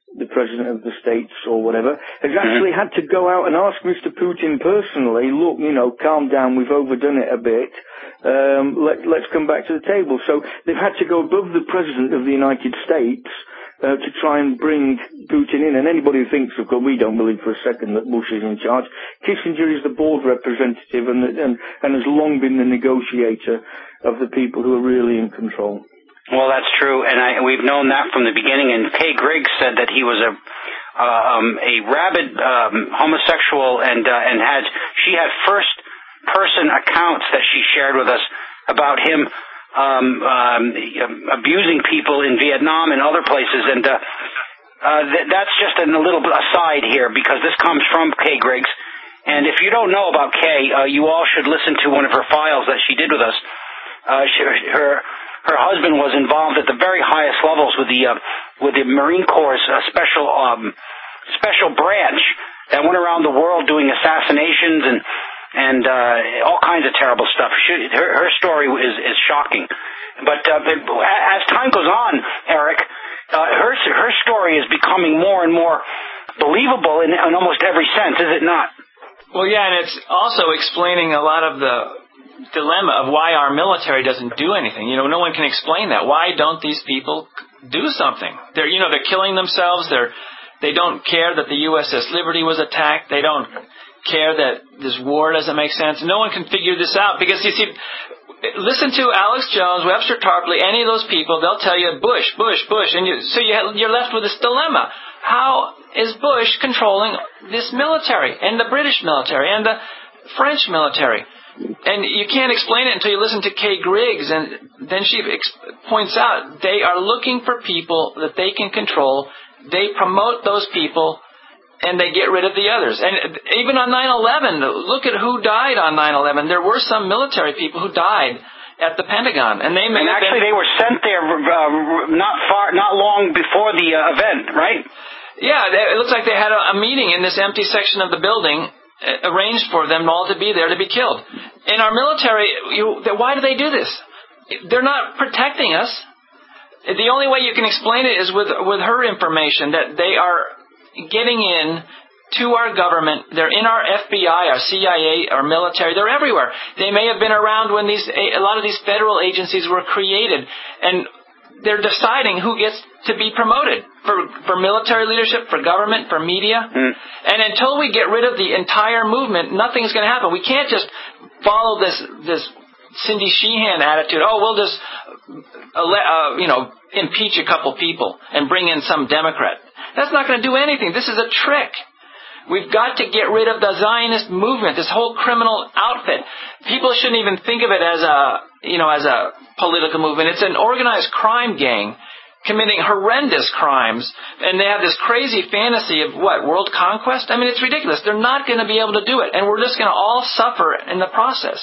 the president of the States or whatever, has actually had to go out and ask Mister Putin personally, look, you know, calm down, we've overdone it a bit, um, let, let's come back to the table. So they've had to go above the president of the United States uh, to try and bring Putin in. And anybody who thinks, of course, we don't believe for a second that Bush is in charge. Kissinger is the board representative and, and, and has long been the negotiator of the people who are really in control. Well, that's true, and I, we've known that from the beginning. And Kay Griggs said that he was a um, a rabid um, homosexual, and uh, and had she had first person accounts that she shared with us about him um, um, abusing people in Vietnam and other places. And uh, uh, th- that's just a little aside here, because this comes from Kay Griggs. And if you don't know about Kay, uh, you all should listen to one of her files that she did with us. Uh, she, her Her husband was involved at the very highest levels with the uh, with the Marine Corps' uh, special um, special branch that went around the world doing assassinations and and uh, all kinds of terrible stuff. She, her, her story is is shocking, but uh, as time goes on, Eric, uh, her her story is becoming more and more believable in, in almost every sense, is it not? Well, yeah, and it's also explaining a lot of the dilemma of why our military doesn't do anything. You know, no one can explain that. Why don't these people do something? They're, you know, they're killing themselves. They're, they don't care that the U S S Liberty was attacked. They don't care that this war doesn't make sense. No one can figure this out because, you see, listen to Alex Jones, Webster Tarpley, any of those people, they'll tell you Bush, Bush, Bush, and you, so you, you're left with this dilemma. How is Bush controlling this military and the British military and the French military? And you can't explain it until you listen to Kay Griggs, and then she ex- points out they are looking for people that they can control. They promote those people, and they get rid of the others. And even on nine eleven, look at who died on nine eleven. There were some military people who died at the Pentagon, and they may and have actually been, they were sent there uh, not far, not long before the uh, event, right? Yeah, it looks like they had a, a meeting in this empty section of the building, arranged for them all to be there to be killed. In our military, you, why do they do this? They're not protecting us. The only way you can explain it is with with her information that they are getting in to our government. They're in our F B I, our C I A, our military. They're everywhere. They may have been around when these a lot of these federal agencies were created, and they're deciding who gets to be promoted for, for military leadership, for government, for media. Mm. And until we get rid of the entire movement, nothing's going to happen. We can't just follow this this Cindy Sheehan attitude. Oh, we'll just uh, uh, you know impeach a couple people and bring in some Democrat. That's not going to do anything. This is a trick. We've got to get rid of the Zionist movement, this whole criminal outfit. People shouldn't even think of it as a, you know, as a political movement. It's an organized crime gang committing horrendous crimes, and they have this crazy fantasy of what, world conquest? I mean, it's ridiculous. They're not going to be able to do it, and we're just going to all suffer in the process.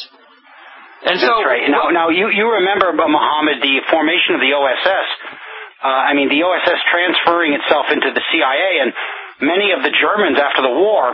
And That's so, right. Now, now you, you remember, Mohammed, the formation of the O S S. Uh, I mean, the O S S transferring itself into the C I A, and many of the Germans after the war,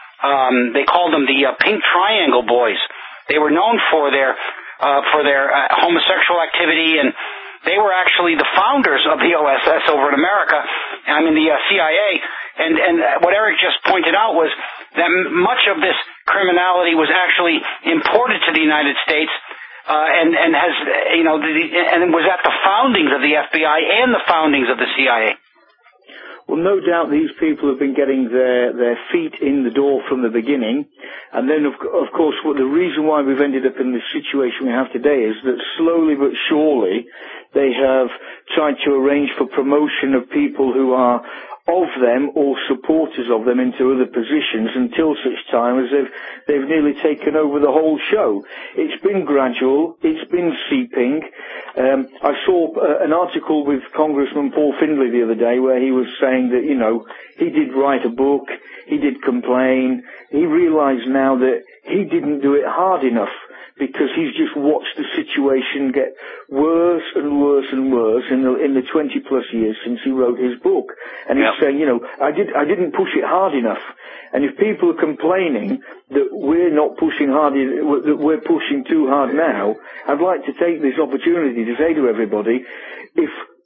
um, they called them the uh, Pink Triangle Boys. They were known for their uh, for their uh, homosexual activity, and they were actually the founders of the O S S over in America. I mean, the uh, C I A. And and what Eric just pointed out was that much of this criminality was actually imported to the United States, uh, and and has you know the, and was at the foundings of the F B I and the foundings of the C I A. Well, no doubt these people have been getting their, their feet in the door from the beginning. And then, of, of course, what the reason why we've ended up in the situation we have today is that slowly but surely they have tried to arrange for promotion of people who are of them or supporters of them into other positions until such time as they've, they've nearly taken over the whole show. It's been gradual. It's been seeping. Um, I saw uh, an article with Congressman Paul Findlay the other day where he was saying that, you know, he did write a book, he did complain, he realized now that he didn't do it hard enough because he's just watched the situation get worse and worse and worse in the, in the twenty plus years since he wrote his book. And he's yep. saying, you know, I did, I didn't push it hard enough. And if people are complaining that we're not pushing hard, that we're pushing too hard now, I'd like to take this opportunity to say to everybody, if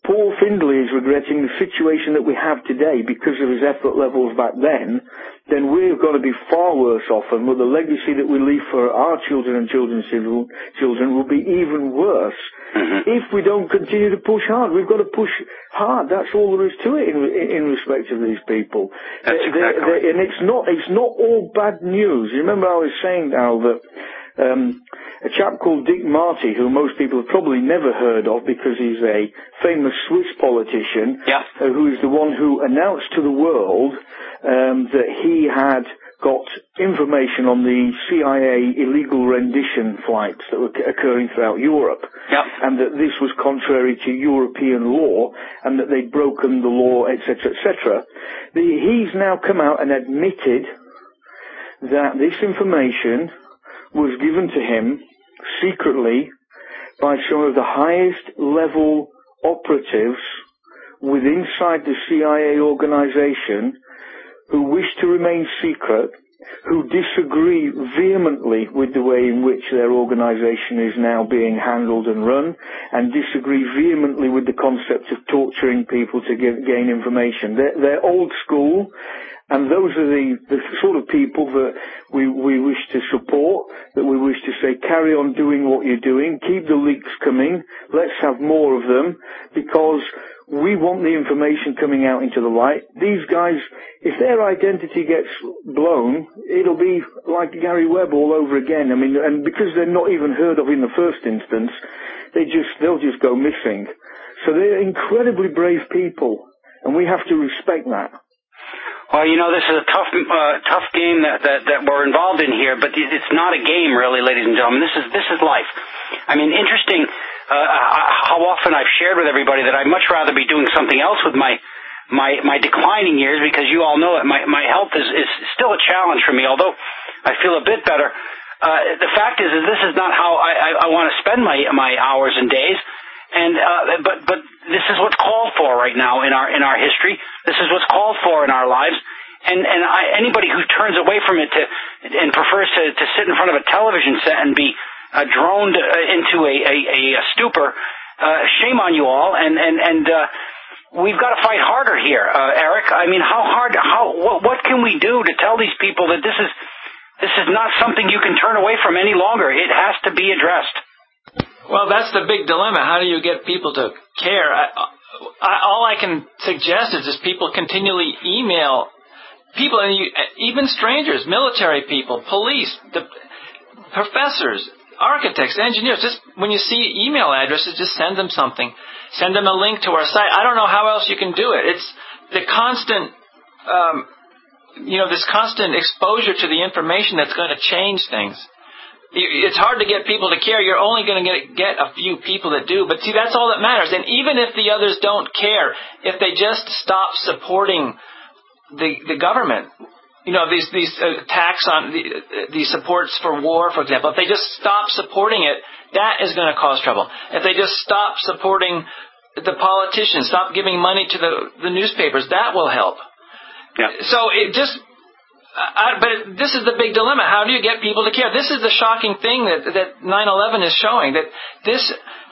Paul Findlay is regretting the situation that we have today because of his effort levels back then, then we're going to be far worse off, and the legacy that we leave for our children and children's children will be even worse mm-hmm. if we don't continue to push hard. We've got to push hard. That's all there is to it in, in respect of these people. That's they, exactly they, right. And it's not, it's not all bad news. You remember I was saying, Al, that Um, a chap called Dick Marty, who most people have probably never heard of because he's a famous Swiss politician, yeah. uh, who is the one who announced to the world um, that he had got information on the C I A illegal rendition flights that were occurring throughout Europe, yeah. and that this was contrary to European law, and that they'd broken the law, et cetera, et cetera. He's now come out and admitted that this information was given to him secretly by some of the highest level operatives within inside the C I A organization who wish to remain secret, who disagree vehemently with the way in which their organization is now being handled and run, and disagree vehemently with the concept of torturing people to give, gain information. They're, they're old school. And those are the, the sort of people that we, we wish to support, that we wish to say, carry on doing what you're doing, keep the leaks coming, let's have more of them, because we want the information coming out into the light. These guys, if their identity gets blown, it'll be like Gary Webb all over again. I mean, and because they're not even heard of in the first instance, they just, they'll just go missing. So they're incredibly brave people, and we have to respect that. Well, you know, this is a tough, uh, tough game that, that, that we're involved in here, but it's not a game, really, ladies and gentlemen. This is, this is life. I mean, interesting, uh, how often I've shared with everybody that I'd much rather be doing something else with my, my, my declining years, because you all know that my, my health is, is still a challenge for me, although I feel a bit better. Uh, the fact is, is this is not how I, I, I want to spend my, my hours and days. And, uh, but, but this is what's called for right now in our, in our history. This is what's called for in our lives. And, and I, anybody who turns away from it to, and prefers to, to sit in front of a television set and be, uh, droned uh, into a, a, a stupor, uh, shame on you all. And, and, and, uh, we've got to fight harder here, uh, Eric. I mean, how hard, how, what, what can we do to tell these people that this is, this is not something you can turn away from any longer? It has to be addressed. Well, that's the big dilemma. How do you get people to care? I, I, all I can suggest is just people continually email people, and you, even strangers, military people, police, the professors, architects, engineers. Just when you see email addresses, just send them something. Send them a link to our site. I don't know how else you can do it. It's the constant, um, you know, this constant exposure to the information that's going to change things. It's hard to get people to care. You're only going to get, get a few people that do. But see, that's all that matters. And even if the others don't care, if they just stop supporting the the government, you know, these these attacks on the, these supports for war, for example, if they just stop supporting it, that is going to cause trouble. If they just stop supporting the politicians, stop giving money to the, the newspapers, that will help. Yeah. So it just... I, but this is the big dilemma. How do you get people to care? This is the shocking thing that, that nine eleven is showing, that this,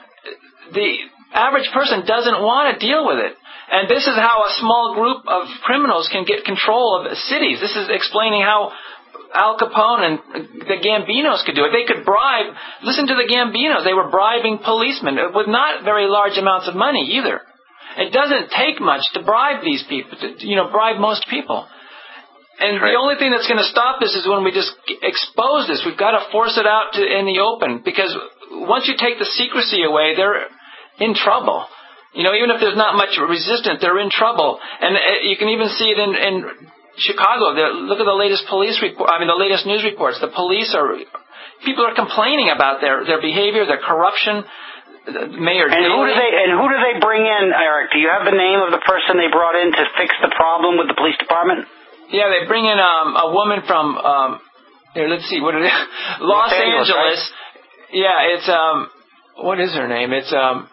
the average person doesn't want to deal with it. And this is how a small group of criminals can get control of cities. This is explaining how Al Capone and the Gambinos could do it. They could bribe, listen to the Gambinos, they were bribing policemen with not very large amounts of money either. It doesn't take much to bribe these people, to, you know, bribe most people. And right. The only thing that's going to stop this is when we just expose this. We've got to force it out to, in the open, because once you take the secrecy away, they're in trouble. You know, even if there's not much resistance, they're in trouble. And you can even see it in, in Chicago. The, look at the latest police report. I mean, the latest news reports. The police are, people are complaining about their, their behavior, their corruption. Mayor and Daley. who do they and who do they bring in, Eric? Do you have the name of the person they brought in to fix the problem with the police department? Yeah, they bring in um, a woman from, um, here, let's see, what it is, Los, Los Angeles. Angeles. Right? Yeah, it's, um, what is her name? It's um,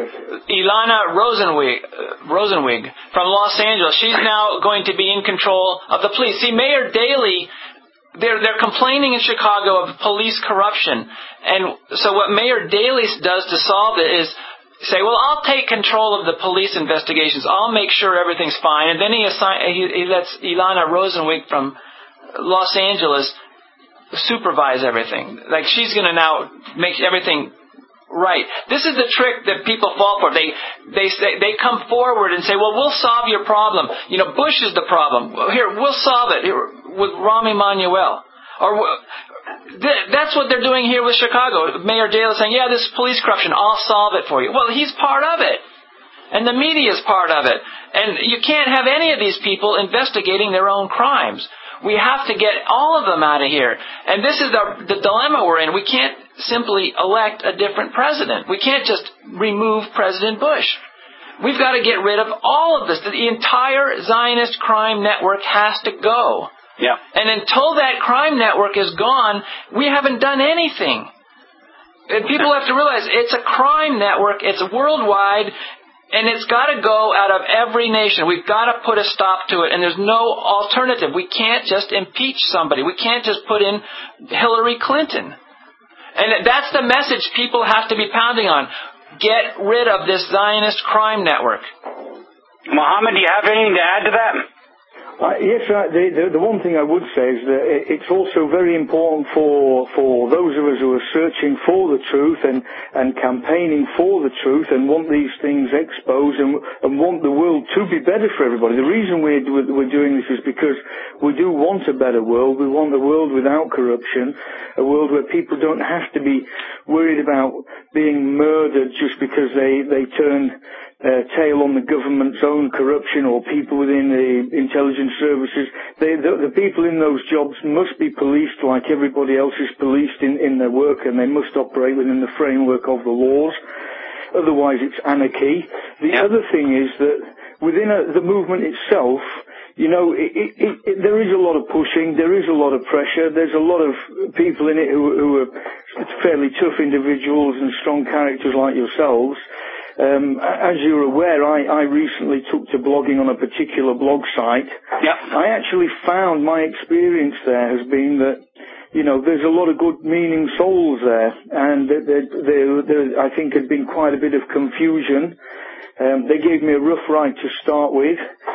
Ilana Rosenwig, Rosenwig from Los Angeles. She's now going to be in control of the police. See, Mayor Daley, they're, they're complaining in Chicago of police corruption. And so what Mayor Daley does to solve it is say, well, I'll take control of the police investigations. I'll make sure everything's fine. And then he, assign, he, he lets Ilana Rosenwig from Los Angeles supervise everything. Like, she's going to now make everything right. This is the trick that people fall for. They they say, they come forward and say, well, we'll solve your problem. You know, Bush is the problem. Here, we'll solve it here with Rahm Emanuel. Or th- that's what they're doing here with Chicago. Mayor Dale is saying, yeah, this is police corruption. I'll solve it for you. Well, he's part of it. And the media is part of it. And you can't have any of these people investigating their own crimes. We have to get all of them out of here. And this is the, the dilemma we're in. We can't simply elect a different president. We can't just remove President Bush. We've got to get rid of all of this. The entire Zionist crime network has to go. Yeah. And until that crime network is gone, we haven't done anything. And people have to realize it's a crime network. It's worldwide. And it's got to go out of every nation. We've got to put a stop to it. And there's no alternative. We can't just impeach somebody. We can't just put in Hillary Clinton. And that's the message people have to be pounding on. Get rid of this Zionist crime network. Mohammed, do you have anything to add to that? Uh, yes, uh, the, the, the one thing I would say is that it's also very important for for those of us who are searching for the truth and, and campaigning for the truth and want these things exposed and, and want the world to be better for everybody. The reason we're, we're doing this is because we do want a better world. We want a world without corruption, a world where people don't have to be worried about being murdered just because they, they turn Uh, tail on the government's own corruption or people within the intelligence services. They, the, the people in those jobs must be policed like everybody else is policed in, in their work, and they must operate within the framework of the laws. Otherwise it's anarchy. The yeah. other thing is that within a, the movement itself, you know, it, it, it, it, there is a lot of pushing, there is a lot of pressure, there's a lot of people in it who, who are fairly tough individuals and strong characters like yourselves. Um, as you're aware, I, I recently took to blogging on a particular blog site. Yep. I actually found my experience there has been that, you know, there's a lot of good meaning souls there, and there, there, there, there I think had been quite a bit of confusion. Um, they gave me a rough ride to start with,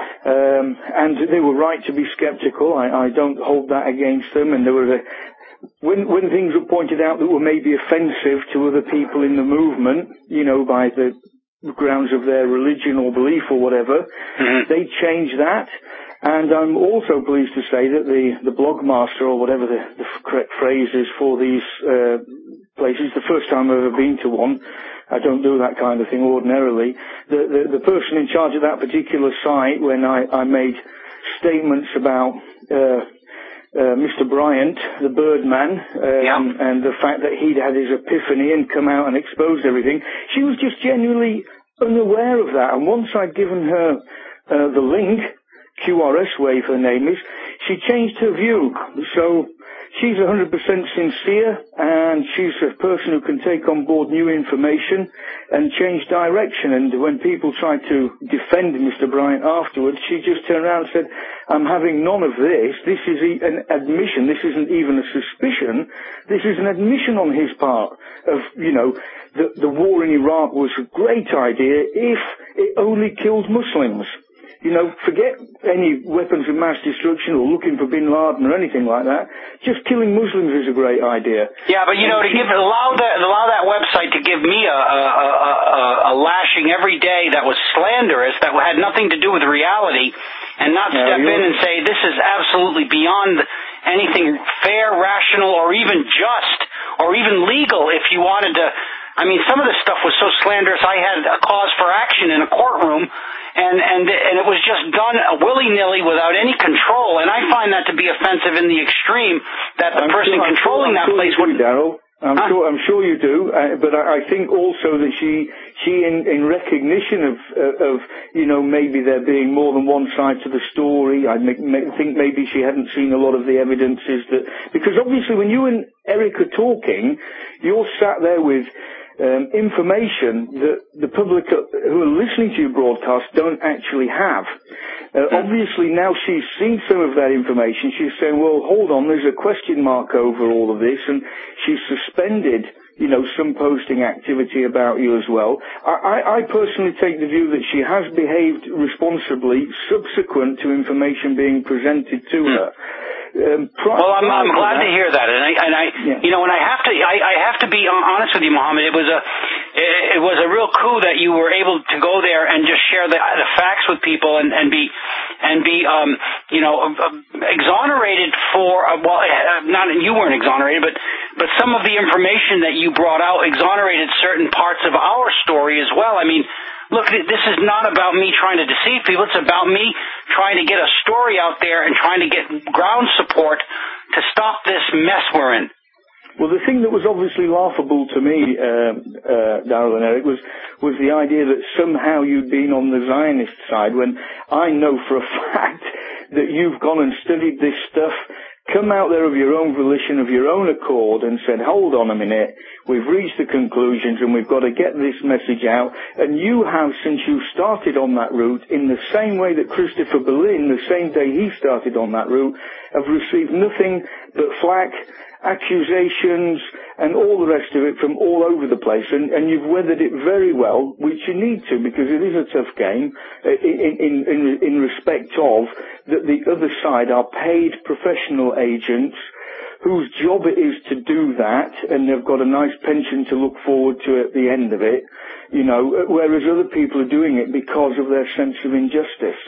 um, and they were right to be sceptical. I, I don't hold that against them, and there were a When, when things were pointed out that were maybe offensive to other people in the movement, you know, by the grounds of their religion or belief or whatever, mm-hmm. they changed that. And I'm also pleased to say that the, the blogmaster, or whatever the, the correct phrase is for these uh, places, the first time I've ever been to one, I don't do that kind of thing ordinarily, the, the, the person in charge of that particular site, when I, I made statements about Uh, Uh, Mister Bryant, the Birdman, um, yeah. and the fact that he'd had his epiphany and come out and exposed everything, she was just genuinely unaware of that. And once I'd given her uh, the link, Q R S Wave her name is, she changed her view. So she's one hundred percent sincere, and she's a person who can take on board new information and change direction. And when people tried to defend Mister Bryant afterwards, she just turned around and said, I'm having none of this. This is an admission. This isn't even a suspicion. This is an admission on his part of, you know, the, the war in Iraq was a great idea if it only killed Muslims. You know, forget any weapons of mass destruction or looking for bin Laden or anything like that. Just killing Muslims is a great idea. Yeah, but you know, to give allow that allow that website to give me a, a, a, a lashing every day that was slanderous, that had nothing to do with reality, and not no, step in and say this is absolutely beyond anything fair, rational, or even just, or even legal. If you wanted to, I mean, some of this stuff was so slanderous. I had a cause for action in a courtroom. And, and and it was just done willy-nilly without any control, and I find that to be offensive in the extreme, that the I'm person sure, controlling sure, that sure place would... Daryl. I'm huh? sure I'm sure you do, uh, but I, I think also that she, she in, in recognition of, uh, of, you know, maybe there being more than one side to the story, I make, make, think maybe she hadn't seen a lot of the evidences that, because obviously when you and Eric are talking, you're sat there with um, information that the public who are listening to your broadcast don't actually have. Uh, obviously, now she's seen some of that information, she's saying, well, hold on, there's a question mark over all of this, and she's suspended, you know, some posting activity about you as well. I, I, I personally take the view that she has behaved responsibly subsequent to information being presented to mm. her. Um, well, I'm, I'm glad to hear that, and I, and I yeah. you know, and I have to, I, I have to be honest with you, Mohammed. It was a, it was a real coup that you were able to go there and just share the, the facts with people, and, and be, and be, um, you know, exonerated for, uh, well, not you weren't exonerated, but, but some of the information that you brought out exonerated certain parts of our story as well. I mean, look, this is not about me trying to deceive people. It's about me trying to get a story out there and trying to get ground support to stop this mess we're in. Well, the thing that was obviously laughable to me, uh, uh, Daryl and Eric, was, was the idea that somehow you'd been on the Zionist side, when I know for a fact that you've gone and studied this stuff, come out there of your own volition, of your own accord, and said, hold on a minute, we've reached the conclusions and we've got to get this message out. And you have, since you started on that route, in the same way that Christopher Berlin, the same day he started on that route, have received nothing but flack, accusations, and all the rest of it from all over the place. And, and you've weathered it very well, which you need to, because it is a tough game, in, in, in, in respect of that the other side are paid professional agents whose job it is to do that, and they've got a nice pension to look forward to at the end of it, you know, whereas other people are doing it because of their sense of injustice.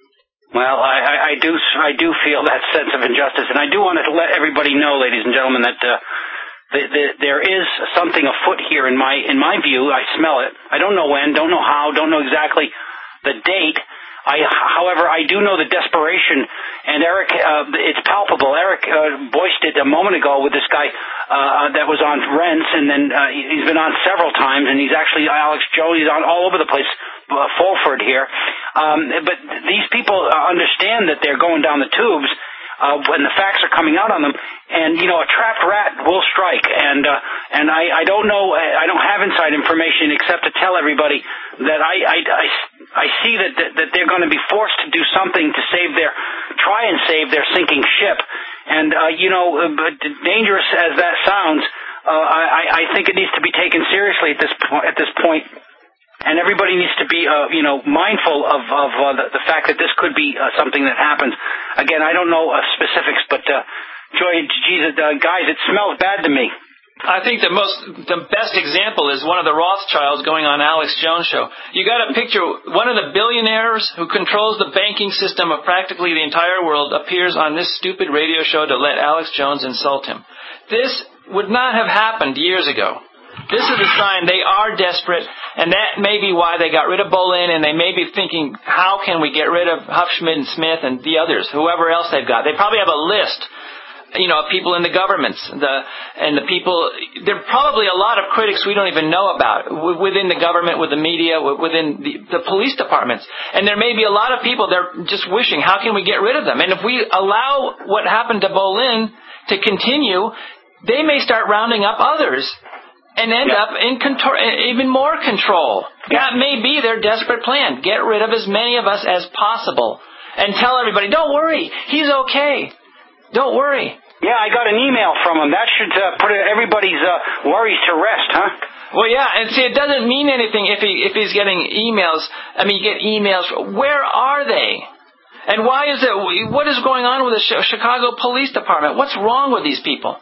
Well, I, I do I do feel that sense of injustice, and I do want to let everybody know, ladies and gentlemen, that uh, the, the, there is something afoot here in my in my view. I smell it. I don't know when, don't know how, don't know exactly the date. I, however, I do know the desperation, and Eric, uh, it's palpable. Eric uh, voiced it a moment ago with this guy uh, that was on Rents, and then uh, he's been on several times, and he's actually Alex Jones. He's on all over the place. Uh, Fulford here, um, but these people uh, understand that they're going down the tubes uh, when the facts are coming out on them, and you know, a trapped rat will strike. And uh, and I, I don't know, I don't have inside information except to tell everybody that I I, I, I see that, that that they're going to be forced to do something to save their, try and save their sinking ship. And uh, you know, uh, dangerous as that sounds, uh, I, I think it needs to be taken seriously at this po- at this point. And everybody needs to be, uh, you know, mindful of, of uh, the, the fact that this could be uh, something that happens. Again, I don't know uh, specifics, but uh, Joy, Jesus, uh, guys, it smells bad to me. I think the most, the best example is one of the Rothschilds going on Alex Jones' show. You got to picture one of the billionaires who controls the banking system of practically the entire world appears on this stupid radio show to let Alex Jones insult him. This would not have happened years ago. This is a sign they are desperate, and that may be why they got rid of Bolin, and they may be thinking, how can we get rid of Huffschmidt and Smith and the others, whoever else they've got. They probably have a list, you know, of people in the governments, the and the people. There are probably a lot of critics we don't even know about within the government, with the media, within the, the police departments. And there may be a lot of people that are just wishing, how can we get rid of them? And if we allow what happened to Bolin to continue, they may start rounding up others and end yeah. up in control, even more control. Yeah. That may be their desperate plan. Get rid of as many of us as possible. And tell everybody, don't worry, he's okay. Don't worry. Yeah, I got an email from him. That should uh, put everybody's uh, worries to rest, huh? Well, yeah, and see, it doesn't mean anything if he if he's getting emails. I mean, you get emails. Where are they? And why is it, what is going on with the Chicago Police Department? What's wrong with these people?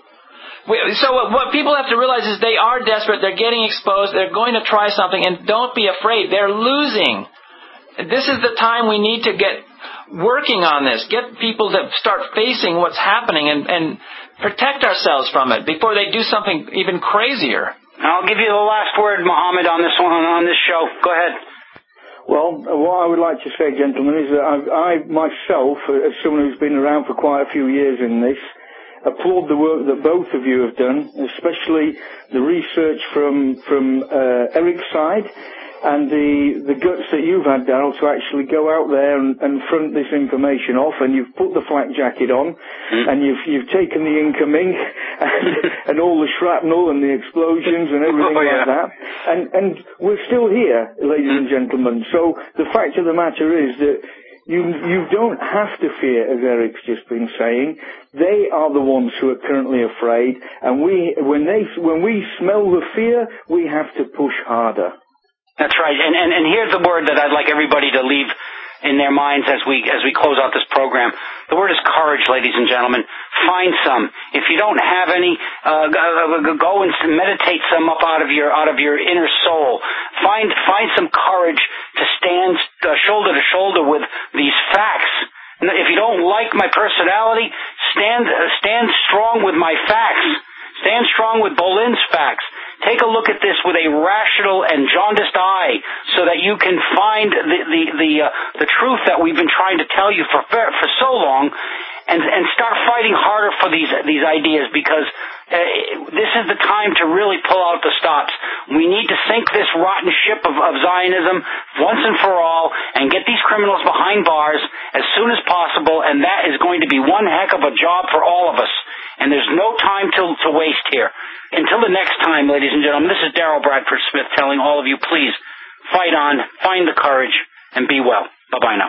So what people have to realize is they are desperate. They're getting exposed. They're going to try something. And don't be afraid. They're losing. This is the time we need to get working on this. Get people to start facing what's happening and, and protect ourselves from it before they do something even crazier. I'll give you the last word, Mohammed, on this one, on this show. Go ahead. Well, what I would like to say, gentlemen, is that I, I myself, as someone who's been around for quite a few years in this, applaud the work that both of you have done, especially the research from from uh, Eric's side, and the the guts that you've had, Daryl, to actually go out there and, and front this information off, and you've put the flak jacket on, mm. and you've you've taken the incoming, and, and all the shrapnel and the explosions and everything oh, yeah. like that. And, and we're still here, ladies and gentlemen. So the fact of the matter is that you, you don't have to fear, as Eric's just been saying. They are the ones who are currently afraid, and we, when they, when we smell the fear, we have to push harder. That's right. And, and, and here's the word that I'd like everybody to leave in their minds as we as we close out this program. The word is courage, ladies and gentlemen. Find some. If you don't have any, uh, go and meditate some up out of your out of your inner soul. Find find some courage to stand uh, shoulder to shoulder with these facts. If you don't like my personality, stand uh, stand strong with my facts. Stand strong with Boleyn's facts. Take a look at this with a rational and jaundiced eye, so that you can find the the the, uh, the truth that we've been trying to tell you for for so long, and and start fighting harder for these these ideas, because uh, this is the time to really pull out the stops. We need to sink this rotten ship of, of Zionism once and for all, and get these criminals behind bars as soon as possible. And that is going to be one heck of a job for all of us. And there's no time to, to waste here. Until the next time, ladies and gentlemen, this is Daryl Bradford Smith telling all of you, please, fight on, find the courage, and be well. Bye-bye now.